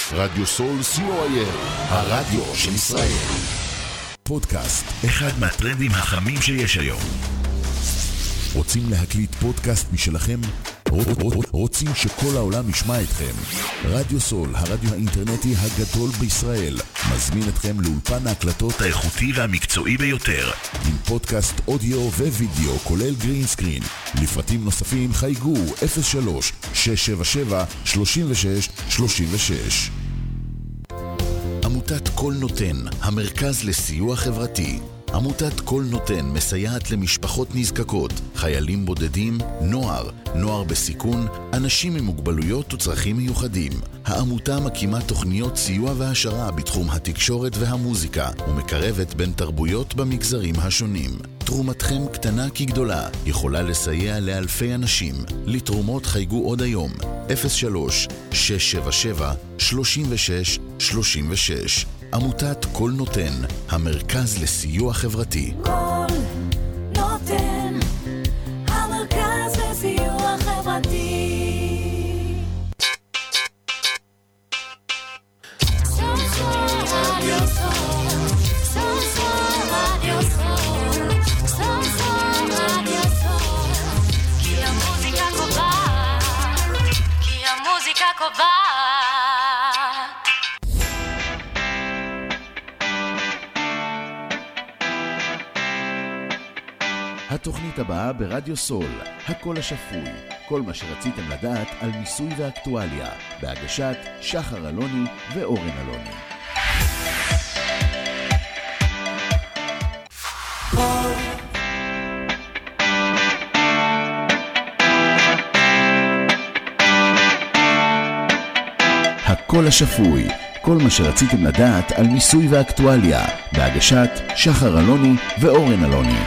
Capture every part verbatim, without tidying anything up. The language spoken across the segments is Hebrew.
רדיו סול סי או איי אל, הרדיו של ישראל. פודקאסט, אחד מהטרנדים החמים שיש היום. רוצים להקליט פודקאסט משלכם? רוצים שכל העולם ישמע אתכם? רדיו סול, הרדיו האינטרנטי הגדול בישראל, מזמין אתכם לאולפן ההקלטות האיכותי והמקצועי ביותר, עם פודקאסט אודיו ווידאו כולל גרין סקרין. לפרטים נוספים חייגו אפס שלוש שש שבע שבע שלושים ושש שלושים ושש. עמותת כל נותן, המרכז לסיוע חברתי. עמותת כל נותן מסייעת למשפחות נזקקות, חיילים בודדים, נוער, נוער בסיכון, אנשים עם מוגבלויות וצרכים מיוחדים. העמותה מקימה תוכניות סיוע והשרה בתחום התקשורת והמוזיקה, ומקרבת בין תרבויות במגזרים השונים. תרומתכם קטנה כגדולה, יכולה לסייע לאלפי אנשים. לתרומות חייגו עוד היום, אפס שלוש שש שבע שבע שלושים ושש שלושים ושש. עמותת כל נותן, המרכז לסיוע חברתי. כל נותן, המרכז לסיוע חברתי. כי המוזיקה קובעת, כי המוזיקה קובעת. התוכנית הבאה ברדיו סול, הקול השפוי, כל מה שרציתם לדעת על מיסוי ואקטואליה, בהגשת שחר אלוני ואורן אלוני. הקול השפוי, כל מה שרציתם לדעת על מיסוי ואקטואליה, בהגשת שחר אלוני ואורן אלוני.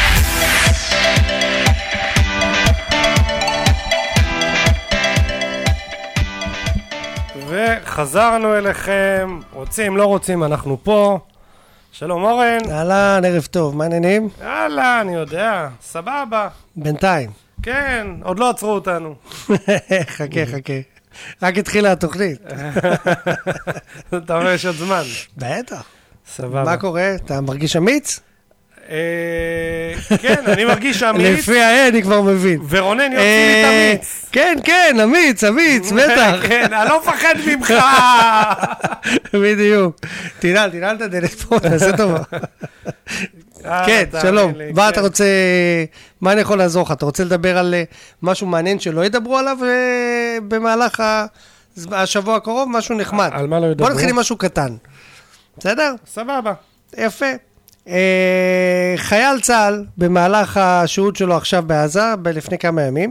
וחזרנו אליכם, רוצים, לא רוצים, אנחנו פה. שלום אורן. אהלן, ערב טוב, מה העניינים? יאללה, אני יודע, סבבה. בינתיים. כן, עוד לא עצרו אותנו. חכה, חכה. רק התחילה התוכנית. אתה אומר יש עוד זמן. בטח. סבבה. מה קורה? אתה מרגיש אמיץ? כן, אני מרגיש אמיץ. לפי ההן, אני כבר מבין. ורונן יוציא לי את אמיץ. כן, כן, אמיץ, אמיץ, בטח. כן, אני לא מפחד ממך. בדיוק. תנעל, תנעל את הדלת פה, תעשה טובה. כן, שלום. מה אתה רוצה, מה אני יכול לעזור לך? אתה רוצה לדבר על משהו מעניין שלא ידברו עליו במהלך השבוע הקרוב? משהו נחמד. על מה לא ידברו? בוא נתחיל עם משהו קטן. בסדר? סבבה. יפה. חייל צה"ל במהלך השהות שלו עכשיו בעזה, לפני כמה ימים,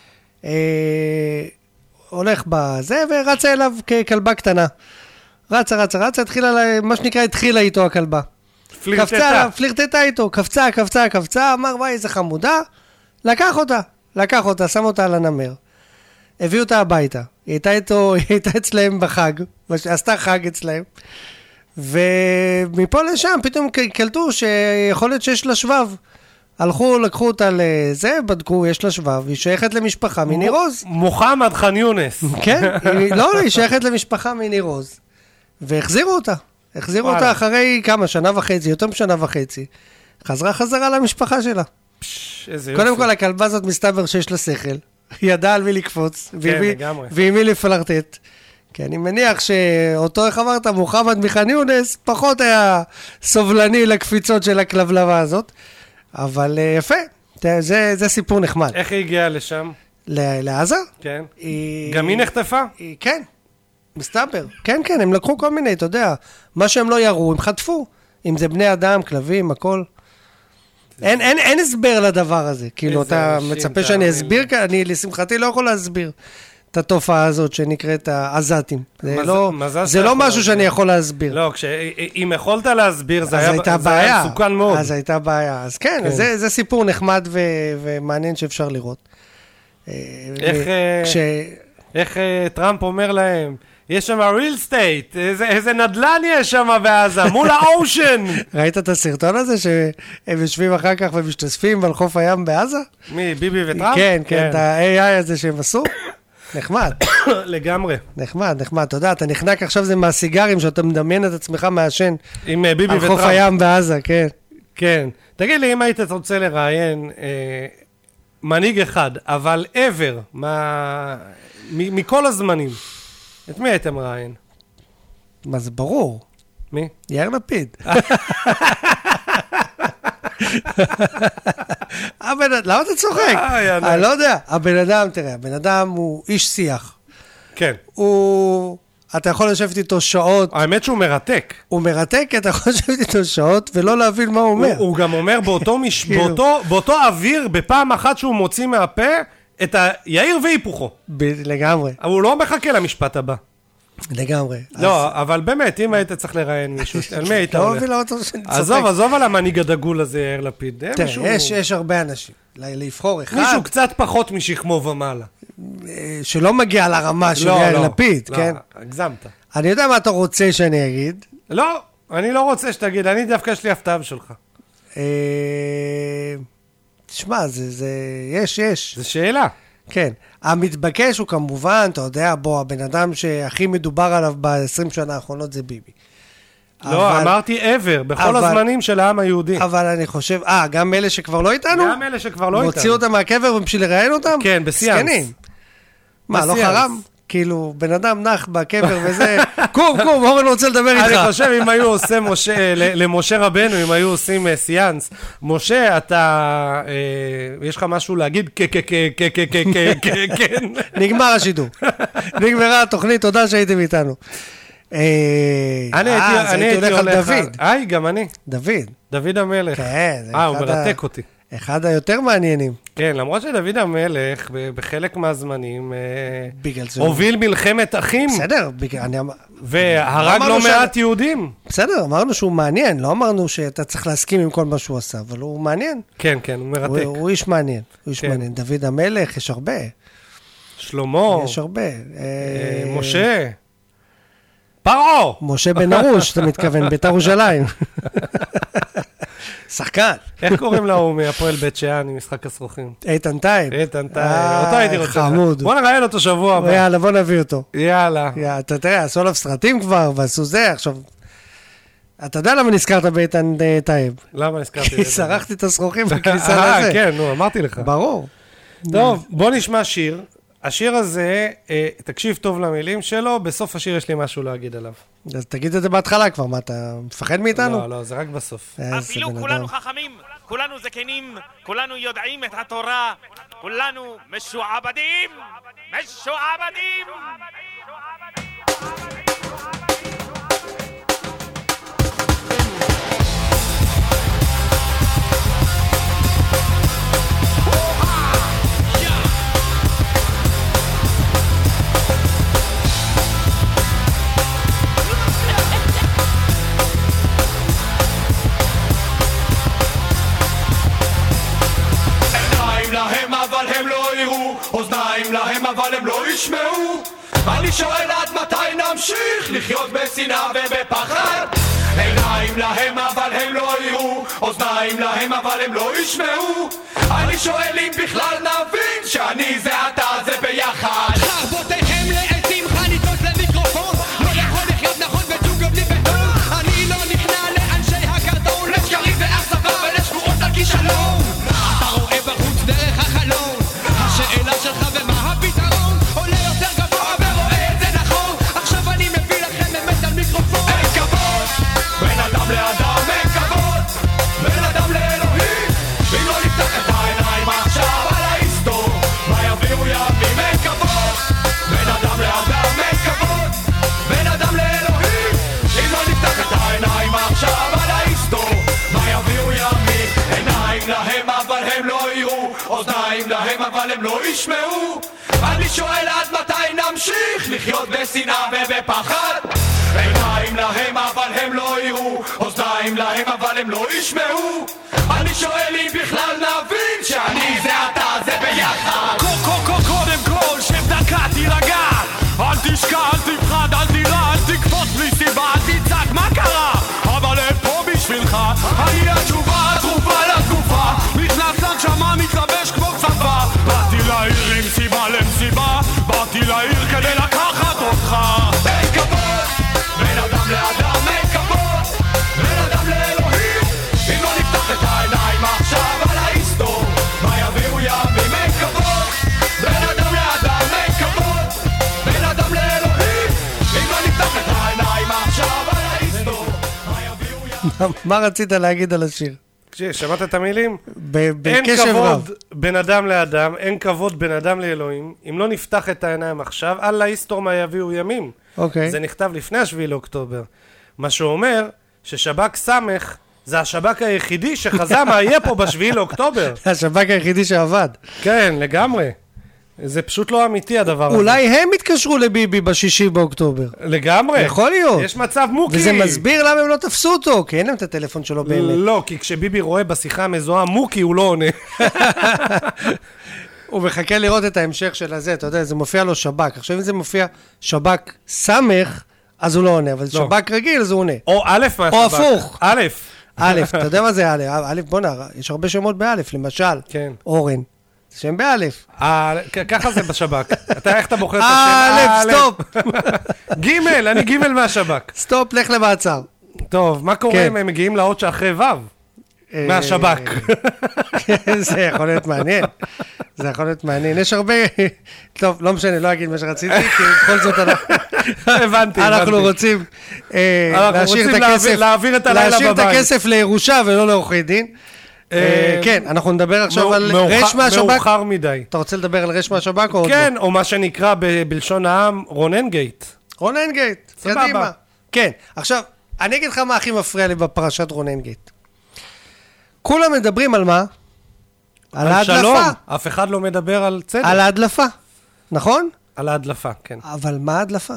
הולך בזה ורצה אליו ככלבה קטנה. רצה, רצה, רצה, התחילה, מה שנקרא, התחילה איתו הכלבה. פלירטטה. פלירטטה איתו, קפצה, קפצה, קפצה, אמר, וואי, איזה חמודה. לקח אותה, לקח אותה, שם אותה על הנמר. הביא אותה הביתה. היא הייתה איתו, היא הייתה אצלהם בחג, עשתה חג אצלהם. ומפה לשם פתאום קלטו שיכול להיות שיש לה שבב. הלכו, לקחו אותה לזה, בדקו, יש לה שבב, היא שייכת למשפחה מניר עוז. מוחמד חאן יונס. כן, היא, לא, היא שייכת למשפחה מניר עוז. והחזירו אותה. החזירו אותה אחרי כמה, שנה וחצי, יותר משנה וחצי. חזרה חזרה למשפחה שלה. קודם כל, הכלבה הזאת מסתבר שיש לה שכל. היא ידעה על מי לקפוץ. כן, לגמרי. ועם מי לפלרטט. כי אני מניח שאותו, איך אמרת, מוחמד מחאן יונס, פחות היה סובלני לקפיצות של הכלבלבה הזאת. אבל יפה, זה, זה סיפור נחמד. איך היא הגיעה לשם? לעזה? כן. היא... גם היא נחטפה? היא... כן, מסתבר. כן, כן, הם לקחו כל מיני, אתה יודע, מה שהם לא יראו, הם חטפו. אם זה בני אדם, כלבים, הכל. אין, אין, אין הסבר לדבר הזה. כאילו, אתה מצפה שאני אסביר, אני לשמחתי לא יכול להסביר את התופעה הזאת שנקראת העזתים. זה לא, זה לא משהו שאני יכול להסביר. לא, אם יכולת להסביר, זה היה מסוכן מאוד. אז הייתה בעיה. אז כן, זה סיפור נחמד ומעניין שאפשר לראות. איך טראמפ אומר להם, יש שם real state, איזה נדל"ן יש שם בעזה, מול האושן. ראית את הסרטון הזה שהם יושבים אחר כך ומשתספים על חוף הים בעזה? מי, ביבי וטראמפ? כן, כן, את ה-איי איי הזה שהם עשו. נחמד, לגמרי. נחמד, נחמד. אתה יודע, אתה נחנק עכשיו זה מהסיגרים, שאתה מדמיין את עצמך מעשן. עם אה, ביבי על חוף וטראמפ. הים בעזה, כן. כן. תגיד לי, אם היית רוצה לראיין אה, מנהיג אחד, אבל ever, מה... מ- מכל הזמנים, את מי הייתם מראיין? מה זה ברור? מי? יאיר לפיד. הבן אדם, למה אתה צוחק? אה, יאללה. אני לא יודע. הבן אדם, תראה, הבן אדם הוא איש שיח. כן. הוא... אתה יכול לשבת איתו שעות, האמת שהוא מרתק. הוא מרתק, כי אתה יכול לשבת איתו שעות ולא להבין מה הוא הוא, אומר. הוא גם אומר באותו, מש... כאילו. באותו, באותו אוויר, בפעם אחת שהוא מוציא מהפה, את היאיר והיפוכו. ב- לגמרי, אבל הוא לא מחכה למשפט הבא. לגמרי. לא, אבל באמת, אם היית צריך לראיין מישהו, על מי היית לא הולך? מבין למה אתה שאני צוחק. עזוב, עזוב על המנהיג הדגול הזה, יאיר לפיד. אה, מישהו- תראה, יש, יש הרבה אנשים. ל- לבחור אחד, מישהו קצת פחות משכמו ומעלה. אה, שלא מגיע לרמה של לא, יאיר לא, לפיד, לא, כן? הגזמת. אני יודע מה אתה רוצה שאני אגיד. לא, אני לא רוצה שתגיד, אני דווקא יש לי הפתעה בשבילך. אה, תשמע, זה, זה, יש, יש. זו שאלה. כן. המתבקש הוא כמובן, אתה יודע, בוא, הבן אדם שהכי מדובר עליו ב-עשרים שנה האחרונות זה ביבי. לא, אבל- אמרתי ever, בכל אבל- הזמנים של העם היהודי. אבל אני חושב, אה, גם אלה שכבר לא איתנו? גם אלה שכבר לא מוציא איתנו. אותם מהקבר בשביל לראיין אותם? כן, בסיאנס. מסכנים. מה, לא בסיאנס. חרם? כאילו, בן אדם נח בקבר וזה, קום, קום, אורן רוצה לדבר אני איתך. חושב אם היו עושים משה, ל- למשה רבנו, אם היו עושים אה, סיאנס, משה, אתה, אה, יש לך משהו להגיד? כן, כן, כן, כן, כן, כן, כן, כן, כן. נגמר השידור. נגמרה התוכנית, תודה שהייתם איתנו. אה, אני אה, הייתי אז אני הייתי הייתי הולך על הולך על... דוד. היי, גם אני. דוד. דוד המלך. כן. זה אה, הוא אחד ה- מרתק אותי. אחד היותר מעניינים. כן, למרות שדוד המלך, ב- בחלק מהזמנים, אה, בגלל זה... הוביל מלחמת אחים, בסדר, בגלל- אני אמר- והרג אמרנו לא ש- מעט יהודים. בסדר, אמרנו שהוא מעניין, לא אמרנו שאתה צריך להסכים עם כל מה שהוא עשה, אבל הוא מעניין. כן, כן, הוא הוא, מרתק. הוא איש מעניין, הוא איש כן. מעניין. דוד המלך, יש הרבה, שלמה, יש הרבה. אה, אה, משה, פרעה. משה בן ארוש, אתה מתכוון, בית"ר ירושלים. שחקן. איך קוראים לו מהפועל בית שאן עם משחק הסרוכים? איתן טייב. איתן טייב, אה, אותו הייתי רוצה. חמוד. בוא נראיין אותו שבוע הבא. יאללה, בוא נביא אותו. יאללה. יא, אתה תראה, עשו עליו סרטים כבר, ועשו זה, עכשיו... אתה יודע למה נזכרת באיתן אה, טייב? למה הזכרתי כי את זה? שרחתי את השרוכים בכניסה אה, לזה. כן, נו, אמרתי לך. ברור. טוב, בוא נשמע שיר. השיר הזה, אה, תקשיב טוב למילים שלו, בסוף השיר יש לי משהו להגיד עליו. אז תגיד את זה בהתחלה כבר, מה, אתה מפחד מאיתנו? לא, לא, זה רק בסוף. איזה אפילו בן כולנו אדם. חכמים, כולנו זקנים, כולנו יודעים את התורה, כולנו משועבדים, משועבדים. עיניים להם אבל הם לא יראו, אוזניים להם אבל הם לא ישמעו. אני שואל עד מתי נמשיך לחיות בשנאה ובפחד. עיניים להם אבל הם לא יראו, אוזניים להם אבל הם לא ישמעו. אני שואל אם בכלל נבין שאני זה אתה זה ביחד. חרבותיכם לעצים חניתות למיקרופון, לא יכול לחיות נכון וג'ונגל בלי בטון. אני לא נכנע לאנשי הקרטון, לשקרים ואכזבה ולשבועות על כישלון. אתה רואה בחוץ דרך החלון, השאלה שלך ומה הפתרון עולה יותר גבוה ורואה את זה נכון. עכשיו אני מביא לכם אמת על מיקרופון. אין כבוד, בין אדם לאדם אין כבוד, בין אדם לאלוהים. אם לא נפתח את העיניים עכשיו על ההיסטור, מה יביאו ימים? אין כבוד, בין אדם לאדם אין כבוד, בין אדם לאלוהים. אם לא נפתח את העיניים עכשיו על ההיסטור, מה יביאו ימים? עיניים להם אבל הם לא יראו, אוזניים להם אבל הם לא ישמעו. אני שואל עד מתי נמשיך לחיות בשנאה ובפחד. עיניים להם אבל הם לא יראו, אוזניים להם אבל הם לא ישמעו. אני שואל אם בכלל נבין שאני זה אתה זה ביחד. קודם כל שב דקה תירגע, אל תשקע, אל תפחד, אל תירא, אל תקפוץ בלי סיבה, אל תצעק מה קרה, אבל הם פה בשבילך. אני התשובה התרופה לתקופה, נכנס לנשמה מתלבש כמו צבא. באתי לעיר עם סיבה למסיבה, באתי באתי לעיר כדי לקחת אותך. אין כבוד בין אדם לאדם, אין כבוד בין אדם לאלוהים. אם לא נפתח את העיניים עכשיו על ההיסטור, מה יביאו ימים? אין כבוד בין אדם לאדם, אין כבוד בין אדם לאלוהים. אם לא נפתח את העיניים עכשיו על ההיסטור, מה יביאו ימים? מה רצית להגיד על השיר? שמעת את המילים? ב- אין בקשב רב. כבוד בין אדם לאדם, אין כבוד בין אדם לאלוהים. אם לא נפתח את העיניים עכשיו, אללה יסתור מה יביאו ימים. אוקיי. זה נכתב לפני השביעי לאוקטובר. מה שאומר ששב"כ סמך זה השב"כ היחידי שחזה מה יהיה פה בשביעי לאוקטובר. השב"כ היחידי שעבד. כן, לגמרי. זה פשוט לא אמיתי הדבר הזה. אולי הם התקשרו לביבי בשישי באוקטובר. לגמרי. יכול להיות. יש מצב מוקי. וזה מסביר למה הם לא תפסו אותו, כי אין להם את הטלפון שלו באמת. לא, כי כשביבי רואה בשיחה המזוהה מוקי, הוא לא עונה. הוא מחכה לראות את ההמשך של הזה, אתה יודע, זה מופיע לו שב"כ. עכשיו אם זה מופיע שב"כ סמך, אז הוא לא עונה, אבל שב"כ רגיל, אז הוא עונה. או א' מהשב"כ. או הפוך. א'. א', אתה יודע מה זה א'? א', בוא נראה, יש הרבה שמות באלף, למשל. כן. אורן. זה שם באלף. אה, כ- ככה זה בשב"כ. אתה, איך אתה בוחר את אה, השם? אלף, סטופ. ג' אני ג' מהשב"כ. סטופ, לך למעצר. טוב, מה קורה כן. אם הם מגיעים לאות שאחרי ו'? מהשב"כ. זה יכול להיות מעניין. זה יכול להיות מעניין. יש הרבה... טוב, לא משנה, לא אגיד מה שרציתי, כי בכל זאת אנחנו... הבנתי, אנחנו הבנתי. רוצים אה, אנחנו להשאיר רוצים את הכסף... להעביר- להעביר את הלילה להשאיר את בבית. הכסף לירושה ולא לעורכי דין. אה, כן, אנחנו נדבר עכשיו על מאוחר- רש מהשב"כ. מאוחר מדי. אתה רוצה לדבר על רש מהשב"כ או עוד לא? כן, או מה שנקרא ב- בלשון העם, רונן גייט. רונן גייט, סבבה. קדימה. כן, עכשיו, אני אגיד לך מה הכי מפריע לי בפרשת רונן גייט. כולם מדברים על מה? על על שלום. ההדלפה. אף אחד לא מדבר על צדק. על ההדלפה, נכון? על ההדלפה, כן. אבל מה ההדלפה?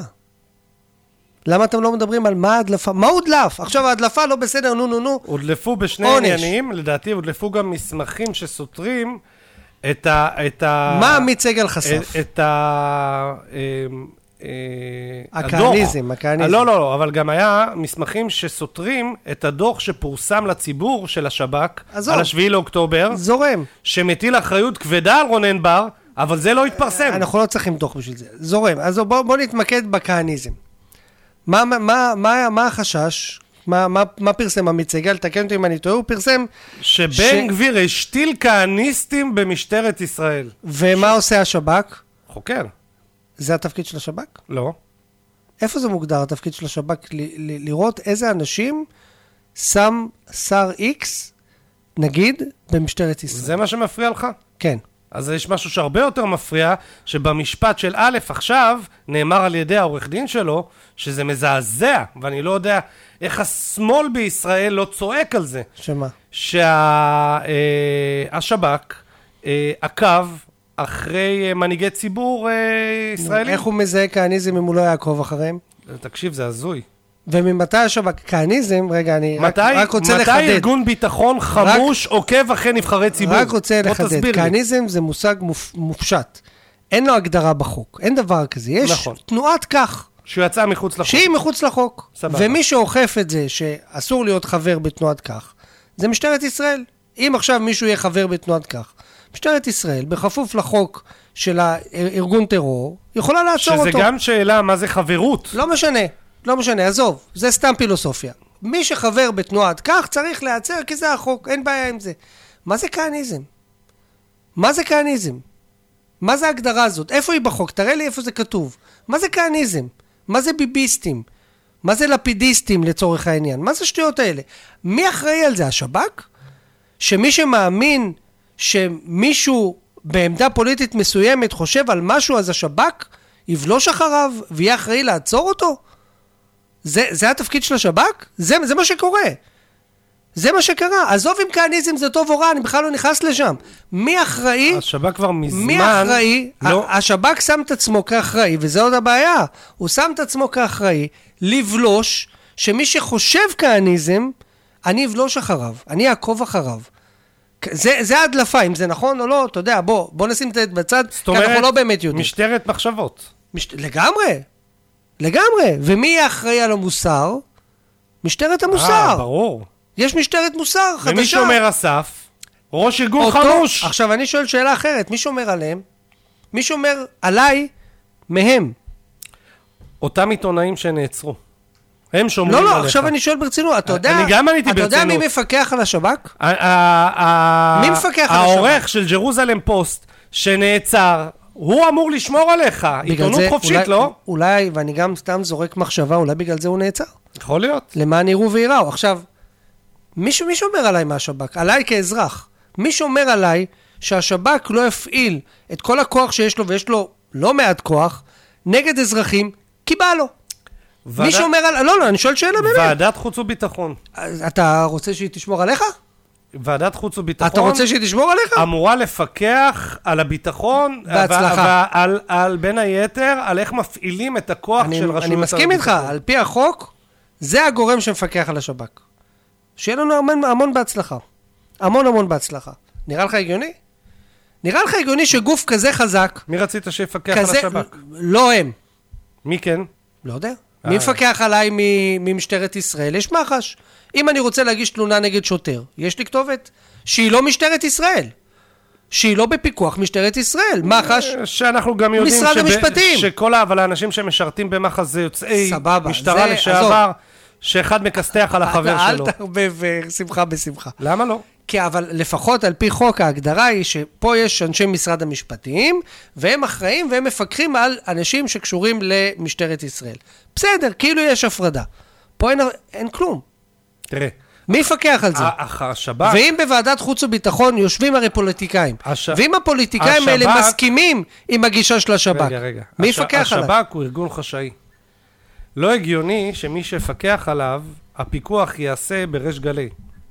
למה אתם לא מדברים על מה ההדלפה? מה הודלף? עכשיו ההדלפה לא בסדר, נו נו נו. הודלפו בשני עונש. עניינים, לדעתי הודלפו גם מסמכים שסותרים את ה... את ה... מה עמית סגל חשף? את, את ה... אמ, אה, הכהניזם, הדוח. הכהניזם. לא, לא, לא, אבל גם היה מסמכים שסותרים את הדוח שפורסם לציבור של השב"כ, עזוב. על השביעי לאוקטובר, זורם. שמטיל אחריות כבדה על רונן בר, אבל זה לא התפרסם. אנחנו לא צריכים דוח בשביל זה. זורם. אז בוא, בוא נתמקד בכהניזם. מה, מה, מה, מה, מה החשש? מה, מה, מה פרסם עמית סגל? תקן אותי אם אני טועה, הוא פרסם... שבן ש- גביר השתיל כהניסטים במשטרת ישראל. ומה עושה השב"כ? חוקר. זה התפקיד של השב"כ? לא. איפה זה מוגדר, התפקיד של השב"כ? ל- ל- לראות איזה אנשים שם שר איקס, נגיד, במשטרת ישראל. זה מה שמפריע לך? כן. אז יש משהו שהרבה יותר מפריע, שבמשפט של א' עכשיו נאמר על ידי העורך דין שלו, שזה מזעזע, ואני לא יודע איך השמאל בישראל לא צועק על זה. שמה? שהשב"כ עקב אחרי אה, מנהיגי ציבור אה, ישראלים. איך הוא מזהה כהניזם אם הוא לא יעקוב אחריהם? תקשיב, זה הזוי. וממתי השב"כ? כהניזם, רגע, אני רק, מתי, רק רוצה מתי לחדד. ארגון ביטחון חמוש עוקב אחרי נבחרי ציבור? רק רוצה בוא לחדד. תסביר לי. כהניזם זה מושג מופ, מופשט. אין לו הגדרה בחוק. אין דבר כזה. יש נכון. תנועת כך, שהוא יצא מחוץ לחוק. שהיא מחוץ לחוק. סבבה. ומי שאוכף את זה, שאסור להיות חבר בתנועת כך, זה משטרת ישראל. אם עכשיו מישהו יהיה חבר בתנועת כך, משטרת ישראל, בכפוף לחוק של הארגון טרור, יכולה לעצור שזה אותו. גם שאלה מה זה חברות. לא משנה, לא משנה, עזוב, זה סתם פילוסופיה. מי שחבר בתנועת כך צריך להיעצר כי זה החוק, אין בעיה עם זה. מה זה כהניזם? מה זה כהניזם? מה זה ההגדרה הזאת? איפה היא בחוק? תראה לי איפה זה כתוב. מה זה כהניזם? מה זה ביביסטים? מה זה לפידיסטים לצורך העניין? מה זה שטויות האלה? מי אחראי על זה? השב"כ? שמי שמאמין שמישהו בעמדה פוליטית מסוימת חושב על משהו, אז השב"כ יבלוש אחריו ויהיה אחראי לעצור אותו? זה, זה התפקיד של השב"כ? זה, זה מה שקורה. זה מה שקרה. עזוב אם כהניזם זה טוב או רע, אני בכלל לא נכנס לשם. מי אחראי? השב"כ כבר מזמן... מי אחראי? לא. ה- השב"כ שם את עצמו כאחראי, וזה עוד הבעיה. הוא שם את עצמו כאחראי לבלוש, שמי שחושב כהניזם, אני אבלוש אחריו, אני אעקוב אחריו. זה, זה ההדלפה, אם זה נכון או לא, אתה יודע, בוא, בוא נשים את זה בצד, זאת כי אנחנו אומרת, לא באמת יודעים. משטרת מחשבות. מש... לגמרי, לגמרי. ומי יהיה אחראי על המוסר? משטרת המוסר. אה, ברור. יש משטרת מוסר חדשה. ומי שומר אסף? ראש ארגון אותו... חמוש. עכשיו, אני שואל שאלה אחרת, מי שומר עליהם? מי שומר עליי מהם. אותם עיתונאים שנעצרו. הם שומרים לא, עליך. לא, עכשיו אני שואל ברצינות. אתה יודע, אני גם עניתי אתה יודע ברצינות. מי מפקח על השב"כ? ה- ה- ה- מי מפקח על העורך של ג'רוזלם פוסט שנעצר, הוא אמור לשמור עליך. עיתונות זה, חופשית, אולי, לא? אולי, ואני גם סתם זורק מחשבה, אולי בגלל זה הוא נעצר. יכול להיות. למען יראו ויראו. עכשיו, מישהו, מי שומר עליי מהשב"כ? עליי כאזרח. מי שומר עליי שהשב"כ לא יפעיל את כל הכוח שיש לו, ויש לו לא מעט כוח, נגד אזרחים, כי בא לו. ועד... מי שומר על... לא, לא, אני שואל שאלה באמת. ועדת חוץ וביטחון. אז אתה רוצה שהיא תשמור עליך? ועדת חוץ וביטחון. אתה רוצה שהיא תשמור עליך? אמורה לפקח על הביטחון. בהצלחה. ועל, על, בין היתר, על איך מפעילים את הכוח אני, של רשויות אני מסכים איתך, על פי החוק, זה הגורם שמפקח על השב"כ. שיהיה לנו המון, המון בהצלחה. המון המון בהצלחה. נראה לך הגיוני? נראה לך הגיוני שגוף כזה חזק, מי רצית שיפקח כזה, על השב"כ? לא הם. מי כן? לא יודע. מי מפקח עליי ממשטרת ישראל? יש מח"ש. אם אני רוצה להגיש תלונה נגד שוטר, יש לי כתובת שהיא לא משטרת ישראל. שהיא לא בפיקוח משטרת ישראל. מח"ש, שאנחנו גם יודעים משרד המשפטים. שכל אבל האנשים שמשרתים במח"ש זה יוצאי סבבה, משטרה זה- לשעבר, שאחד מקסתח על החבר אל שלו. תערבב שמחה בשמחה. למה לא? כי אבל לפחות על פי חוק ההגדרה היא שפה יש אנשי משרד המשפטים, והם אחראים והם מפקחים על אנשים שקשורים למשטרת ישראל. בסדר, כאילו יש הפרדה. פה אין, אין כלום. תראה, מי יפקח על זה? ה- השב"כ, ואם בוועדת חוץ וביטחון יושבים הרי פוליטיקאים, הש- ואם הפוליטיקאים האלה השב"כ- מסכימים עם הגישה של השב"כ, רגע, רגע. מי הש- יפקח עליו? השב"כ הוא ארגון חשאי. לא הגיוני שמי שיפקח עליו, הפיקוח יעשה בריש גלי.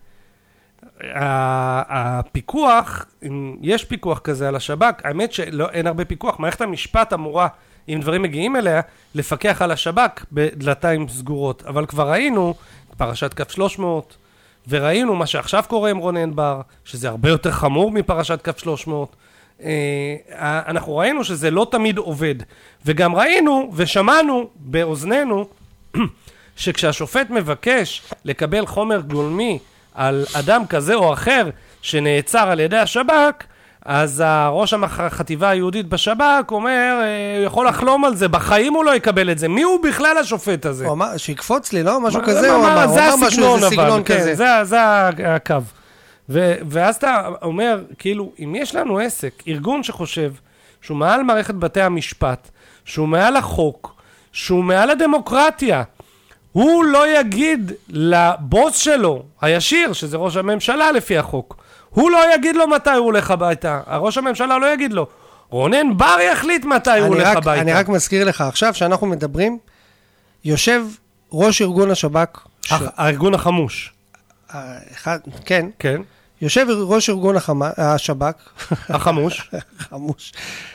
ה- הפיקוח, אם יש פיקוח כזה על השב"כ, האמת שאין הרבה פיקוח. מערכת המשפט אמורה, אם דברים מגיעים אליה, לפקח על השב"כ בדלתיים סגורות. אבל כבר ראינו פרשת קו שלוש מאות, וראינו מה שעכשיו קורה עם רונן בר, שזה הרבה יותר חמור מפרשת קו שלוש מאות. אה, אנחנו ראינו שזה לא תמיד עובד. וגם ראינו ושמענו באוזנינו שכשהשופט מבקש לקבל חומר גולמי על אדם כזה או אחר שנעצר על ידי השב"כ, אז הראש החטיבה היהודית בשב"כ אומר, אה, הוא יכול לחלום על זה, בחיים הוא לא יקבל את זה. מי הוא בכלל השופט הזה? הוא אמר, שיקפוץ לי, לא? משהו מה- כזה, מה- הוא מה- אמר, הוא זה אמר משהו, הסגנון, איזה אבל, סגנון כן, כזה. זה- זה הקו. ו- ואז אתה אומר, כאילו, אם יש לנו עסק, ארגון שחושב שהוא מעל מערכת בתי המשפט, שהוא מעל החוק, שהוא מעל הדמוקרטיה, הוא לא יגיד לבוס שלו, הישיר, שזה ראש הממשלה לפי החוק, הוא לא יגיד לו מתי הוא הולך הביתה. הראש הממשלה לא יגיד לו. רונן בר יחליט מתי הוא אני הולך רק- הביתה. אני רק מזכיר לך, עכשיו שאנחנו מדברים, יושב ראש ארגון השב"כ, ש- הח- הארגון החמוש. אה, אחד, כן, כן, יושב ראש ארגון החמ- השב"כ, החמוש. חמוש,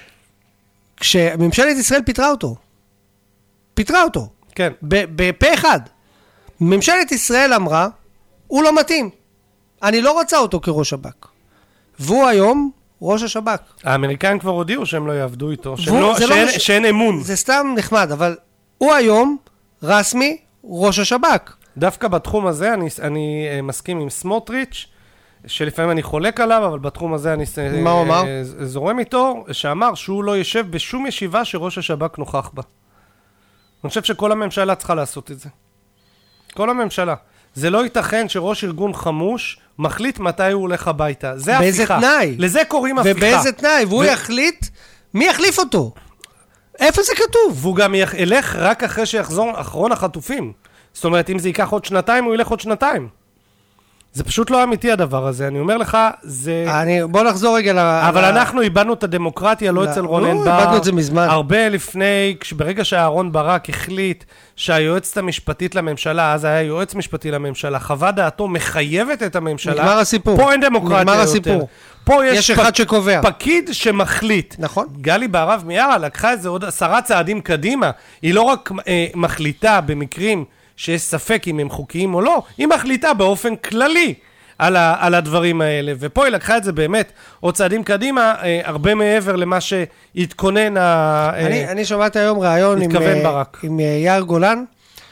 כשממשלת ישראל פיטרה אותו, פיטרה אותו, כן. ב- בפה אחד. ממשלת ישראל אמרה, הוא לא מתאים, אני לא רוצה אותו כראש שב"כ. והוא היום ראש השב"כ. האמריקאים כבר הודיעו שהם לא יעבדו איתו, שהם והוא- לא, זה לא שאין, מש- שאין אמון. זה סתם נחמד, אבל הוא היום רסמי ראש השב"כ. דווקא בתחום הזה אני, אני אה, מסכים עם סמוטריץ', שלפעמים אני חולק עליו, אבל בתחום הזה אני אה, מה הוא אמר? אה, זורם איתו, שאמר שהוא לא יושב בשום ישיבה שראש השב"כ נוכח בה. אני חושב שכל הממשלה צריכה לעשות את זה. כל הממשלה. זה לא ייתכן שראש ארגון חמוש מחליט מתי הוא הולך הביתה. זה באיזה הפיכה. תנאי? לזה קוראים הפיכה. ובאיזה תנאי? והוא ו- יחליט מי יחליף אותו. איפה זה כתוב? והוא גם ילך רק אחרי שיחזור אחרון החטופים. זאת אומרת, אם זה ייקח עוד שנתיים, הוא ילך עוד שנתיים. זה פשוט לא אמיתי הדבר הזה. אני אומר לך, זה... אני, בוא נחזור רגע ל... אבל ל- אנחנו איבדנו את הדמוקרטיה, לא לא, אצל לא, רונן בר. איבדנו את זה מזמן. הרבה לפני, ברגע שאהרון ברק החליט שהיועצת המשפטית לממשלה, אז היה יועץ משפטי לממשלה, חוות דעתו מחייבת את הממשלה. נגמר הסיפור. פה אין דמוקרטיה נגמר יותר. הסיפור. פה יש, יש אחד שקובע. פקיד שמחליט. נכון. גלי בהרב מיארה לקחה את זה עוד עשרה צעדים קדימה. היא לא רק אה, מחליטה במקרים שיש ספק אם הם חוקיים או לא, היא מחליטה באופן כללי על, ה, על הדברים האלה. ופה היא לקחה את זה באמת עוד צעדים קדימה, אה, הרבה מעבר למה שהתכונן ה... אני, אה, אני שמעתי היום רעיון עם, התכוון אה, ברק. עם אה, יאיר גולן,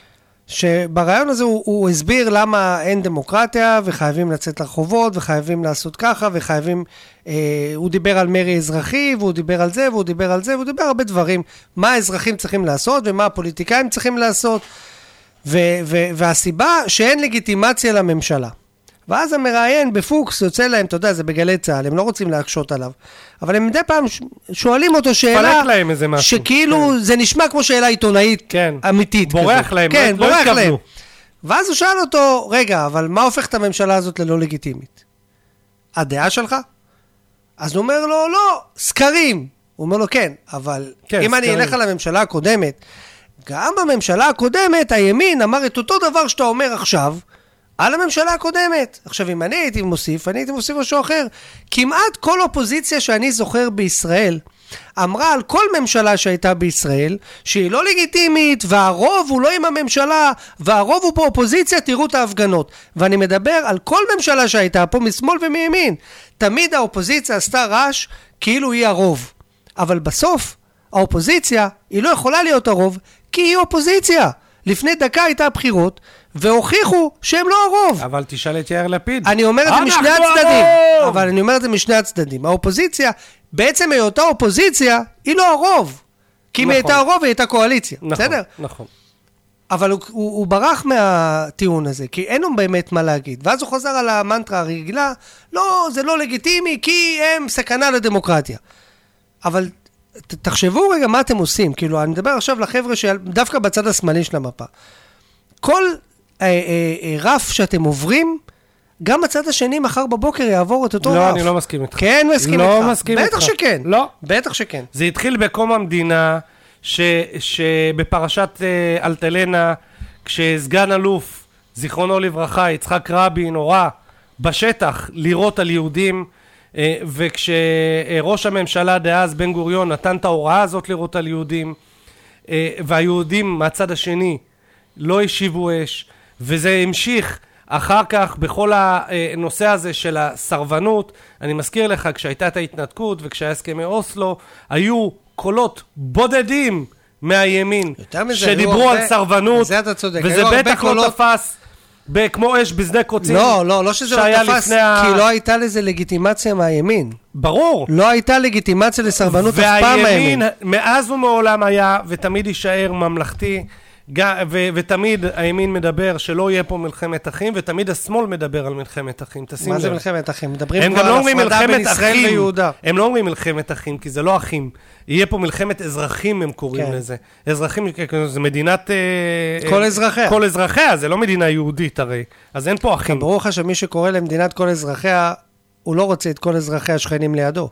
שברעיון הזה הוא, הוא הסביר למה אין דמוקרטיה, וחייבים לצאת לרחובות, וחייבים לעשות ככה, וחייבים, אה, הוא דיבר על מרי אזרחי, והוא דיבר על זה, והוא דיבר על זה, והוא דיבר הרבה דברים, מה האזרחים צריכים לעשות, ומה הפוליטיקאים צריכים לעשות, ו, ו, והסיבה שאין לגיטימציה לממשלה. ואז המראיין בפוקס יוצא להם, אתה יודע, זה בגלי צהל, הם לא רוצים להקשות עליו, אבל הם מדי פעם שואלים אותו שאלה, שכאילו כן. זה נשמע כמו שאלה עיתונאית כן. אמיתית. בורח כזאת. להם, כן, לא, בורח לא להם. ואז הוא שאל אותו, רגע, אבל מה הופך את הממשלה הזאת ללא לגיטימית? הדעה שלך? אז הוא אומר לו, לא, סקרים. הוא אומר לו, כן, אבל כן, אם סקרים. אני אלך על הממשלה הקודמת, גם בממשלה הקודמת, הימין אמר את אותו דבר שאתה אומר עכשיו, על הממשלה הקודמת. עכשיו, אם אני הייתי מוסיף, אני הייתי מוסיף משהו אחר. כמעט כל אופוזיציה שאני זוכר בישראל, אמרה על כל ממשלה שהייתה בישראל, שהיא לא לגיטימית, והרוב הוא לא עם הממשלה, והרוב הוא באופוזיציה, תראו את ההפגנות. ואני מדבר על כל ממשלה שהייתה פה, משמאל ומימין. תמיד האופוזיציה עשתה רעש, כאילו היא הרוב. אבל בסוף, האופוזיציה, היא לא יכולה להיות הרוב, כי היא אופוזיציה. לפני דקה הייתה בחירות, והוכיחו שהם לא הרוב. אבל תשאל את יאיר לפיד. אני אומר את זה משני הצדדים. אבל אני אומר את זה משני הצדדים. האופוזיציה, בעצם היותה אופוזיציה, היא לא הרוב. כי אם היא הייתה הרוב, היא הייתה קואליציה. בסדר? נכון. אבל הוא, הוא, הוא ברח מהטיעון הזה, כי אין לו באמת מה להגיד. ואז הוא חוזר על המנטרה הרגילה, לא, זה לא לגיטימי, כי הם סכנה לדמוקרטיה. אבל ת, תחשבו רגע מה אתם עושים. כאילו, אני מדבר עכשיו לחבר'ה שדווקא בצד השמאלי של המפה. כל אה, אה, אה, רף שאתם עוברים, גם הצד השני מחר בבוקר יעבור את אותו לא, רף. לא, אני לא מסכים איתך. כן, מסכים לא איתך. מסכים בטח איתך. שכן. לא. בטח שכן. זה התחיל בקום המדינה, ש, שבפרשת אה, אלטלנה, כשסגן אלוף, זיכרונו לברכה, יצחק רבין, הורה בשטח לירות על יהודים, אה, וכשראש הממשלה דאז בן גוריון נתן את ההוראה הזאת לירות על יהודים, אה, והיהודים מהצד השני לא השיבו אש, וזה המשיך אחר כך בכל הנושא הזה של הסרבנות. אני מזכיר לך, כשהייתה את ההתנתקות וכשהיה הסכמי אוסלו, היו קולות בודדים מהימין שדיברו על סרבנות, וזה בטח לא תפס כמו אש בשדה קוצים. לא, לא, לא שזה לא תפס, כי לא הייתה לזה לגיטימציה מהימין. ברור. לא הייתה לגיטימציה לסרבנות אף פעם מהימין. והימין מאז ומעולם היה ותמיד יישאר ממלכתי, ו- ותמיד הימין מדבר שלא יהיה פה מלחמת אחים, ותמיד השמאל מדבר על מלחמת אחים. מה זה מלחמת אחים? מדברים כבר על הפרדה בין ישראל ויהודה. הם לא אומרים מלחמת אחים, כי זה לא אחים. יהיה פה מלחמת אזרחים, הם קוראים לזה. אזרחים, זה מדינת... כל אזרחיה. כל אזרחיה, זה לא מדינה יהודית הרי. אז אין פה אחים. ברור לך שמי שקורא למדינת כל אזרחיה, הוא לא רוצה את כל אזרחיה השכנים לידו.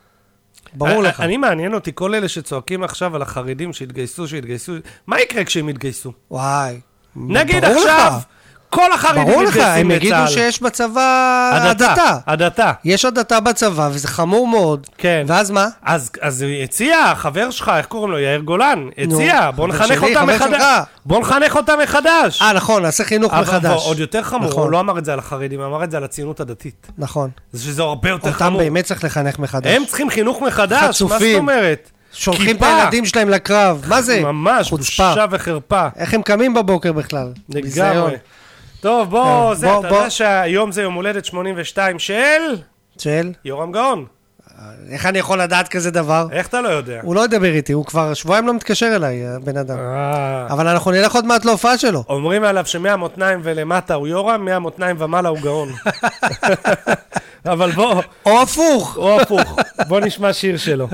ברור לך. אני מעניין אותי, כל אלה שצועקים עכשיו על החרדים שהתגייסו, שהתגייסו, מה יקרה כשהם יתגייסו? וואי. נגיד עכשיו, כל החרדים ברור מתגייסים לך, הם לצה"ל. יגידו שיש בצבא הדתה. הדתה. יש הדתה בצבא, וזה חמור מאוד. כן. ואז מה? אז, אז הוא הציע, חבר שלך, איך קוראים לו? יאיר גולן. הציע, בוא נחנך אותם מחדש. בוא נחנך אותם מחדש. אה, נכון, נעשה חינוך מחדש. עוד יותר חמור, הוא לא אמר את זה על החרדים, הוא אמר את זה על הציונות הדתית. נכון. שזה הרבה יותר חמור. אותם באמת צריך לחנך מחדש. הם צריכים חינוך מחדש, חצופים. מה זאת אומרת? שולחים את הילדים שלהם לקרב. מה זה? ממש, בושה וחרפה. איך הם קמים בבוקר בכלל? לגמרי. טוב, בוא, זה, אתה יודע שהיום זה יום הולדת שמונים ושתיים של... של? יורם גאון. איך אני יכול לדעת כזה דבר? איך אתה לא יודע? הוא לא ידבר איתי, הוא כבר שבועיים לא מתקשר אליי, הבן אדם. אבל אנחנו נלך עוד מעט להופעה שלו. אומרים עליו שמהמותניים ולמטה הוא יורם, מהמותניים ומעלה הוא גאון. אבל בוא... או הפוך. או הפוך. בוא נשמע שיר שלו.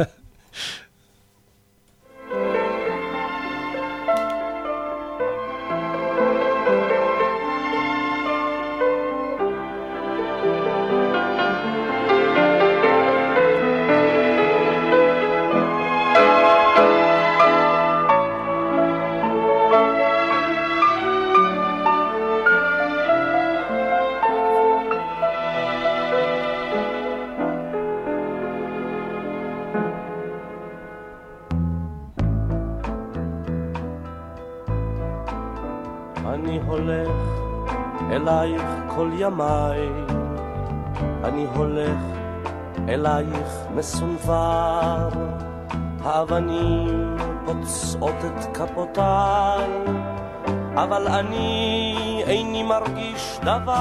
אני הולך אלייך כל ימיי, אני הולך אלייך מסונבר, האבנים פוצעות את כפותיי, אבל אני איני מרגיש דבר.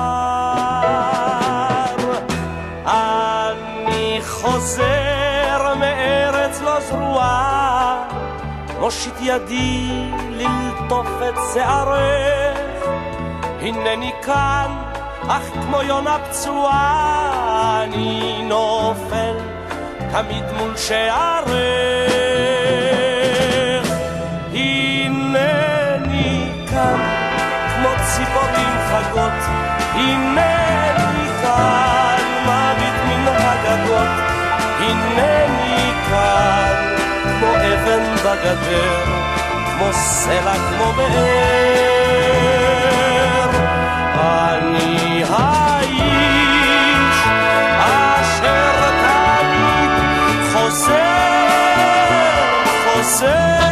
אני חוזר מארץ לא זרועה, מושיט ידי ללטוף את שערך, הנני כאן אך כמו יונה פצועה, אני נופל תמיד מול שערך. הנני כאן כמו ציפורים חגות, הנני כאן מביט מן הגגות, הנני כאן כמו אבן בגדר, כמו סלע כמו באר. אני האיש אשר תמיד חוזר, חוזר.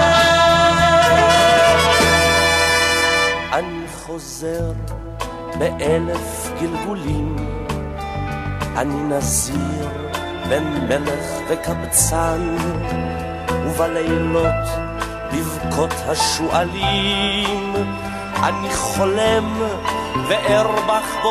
אני חוזר באלף גלגולים, אני נזיר בין מלך וקבצן, ובלילות בבכות השואלים אני חולם וארבח בו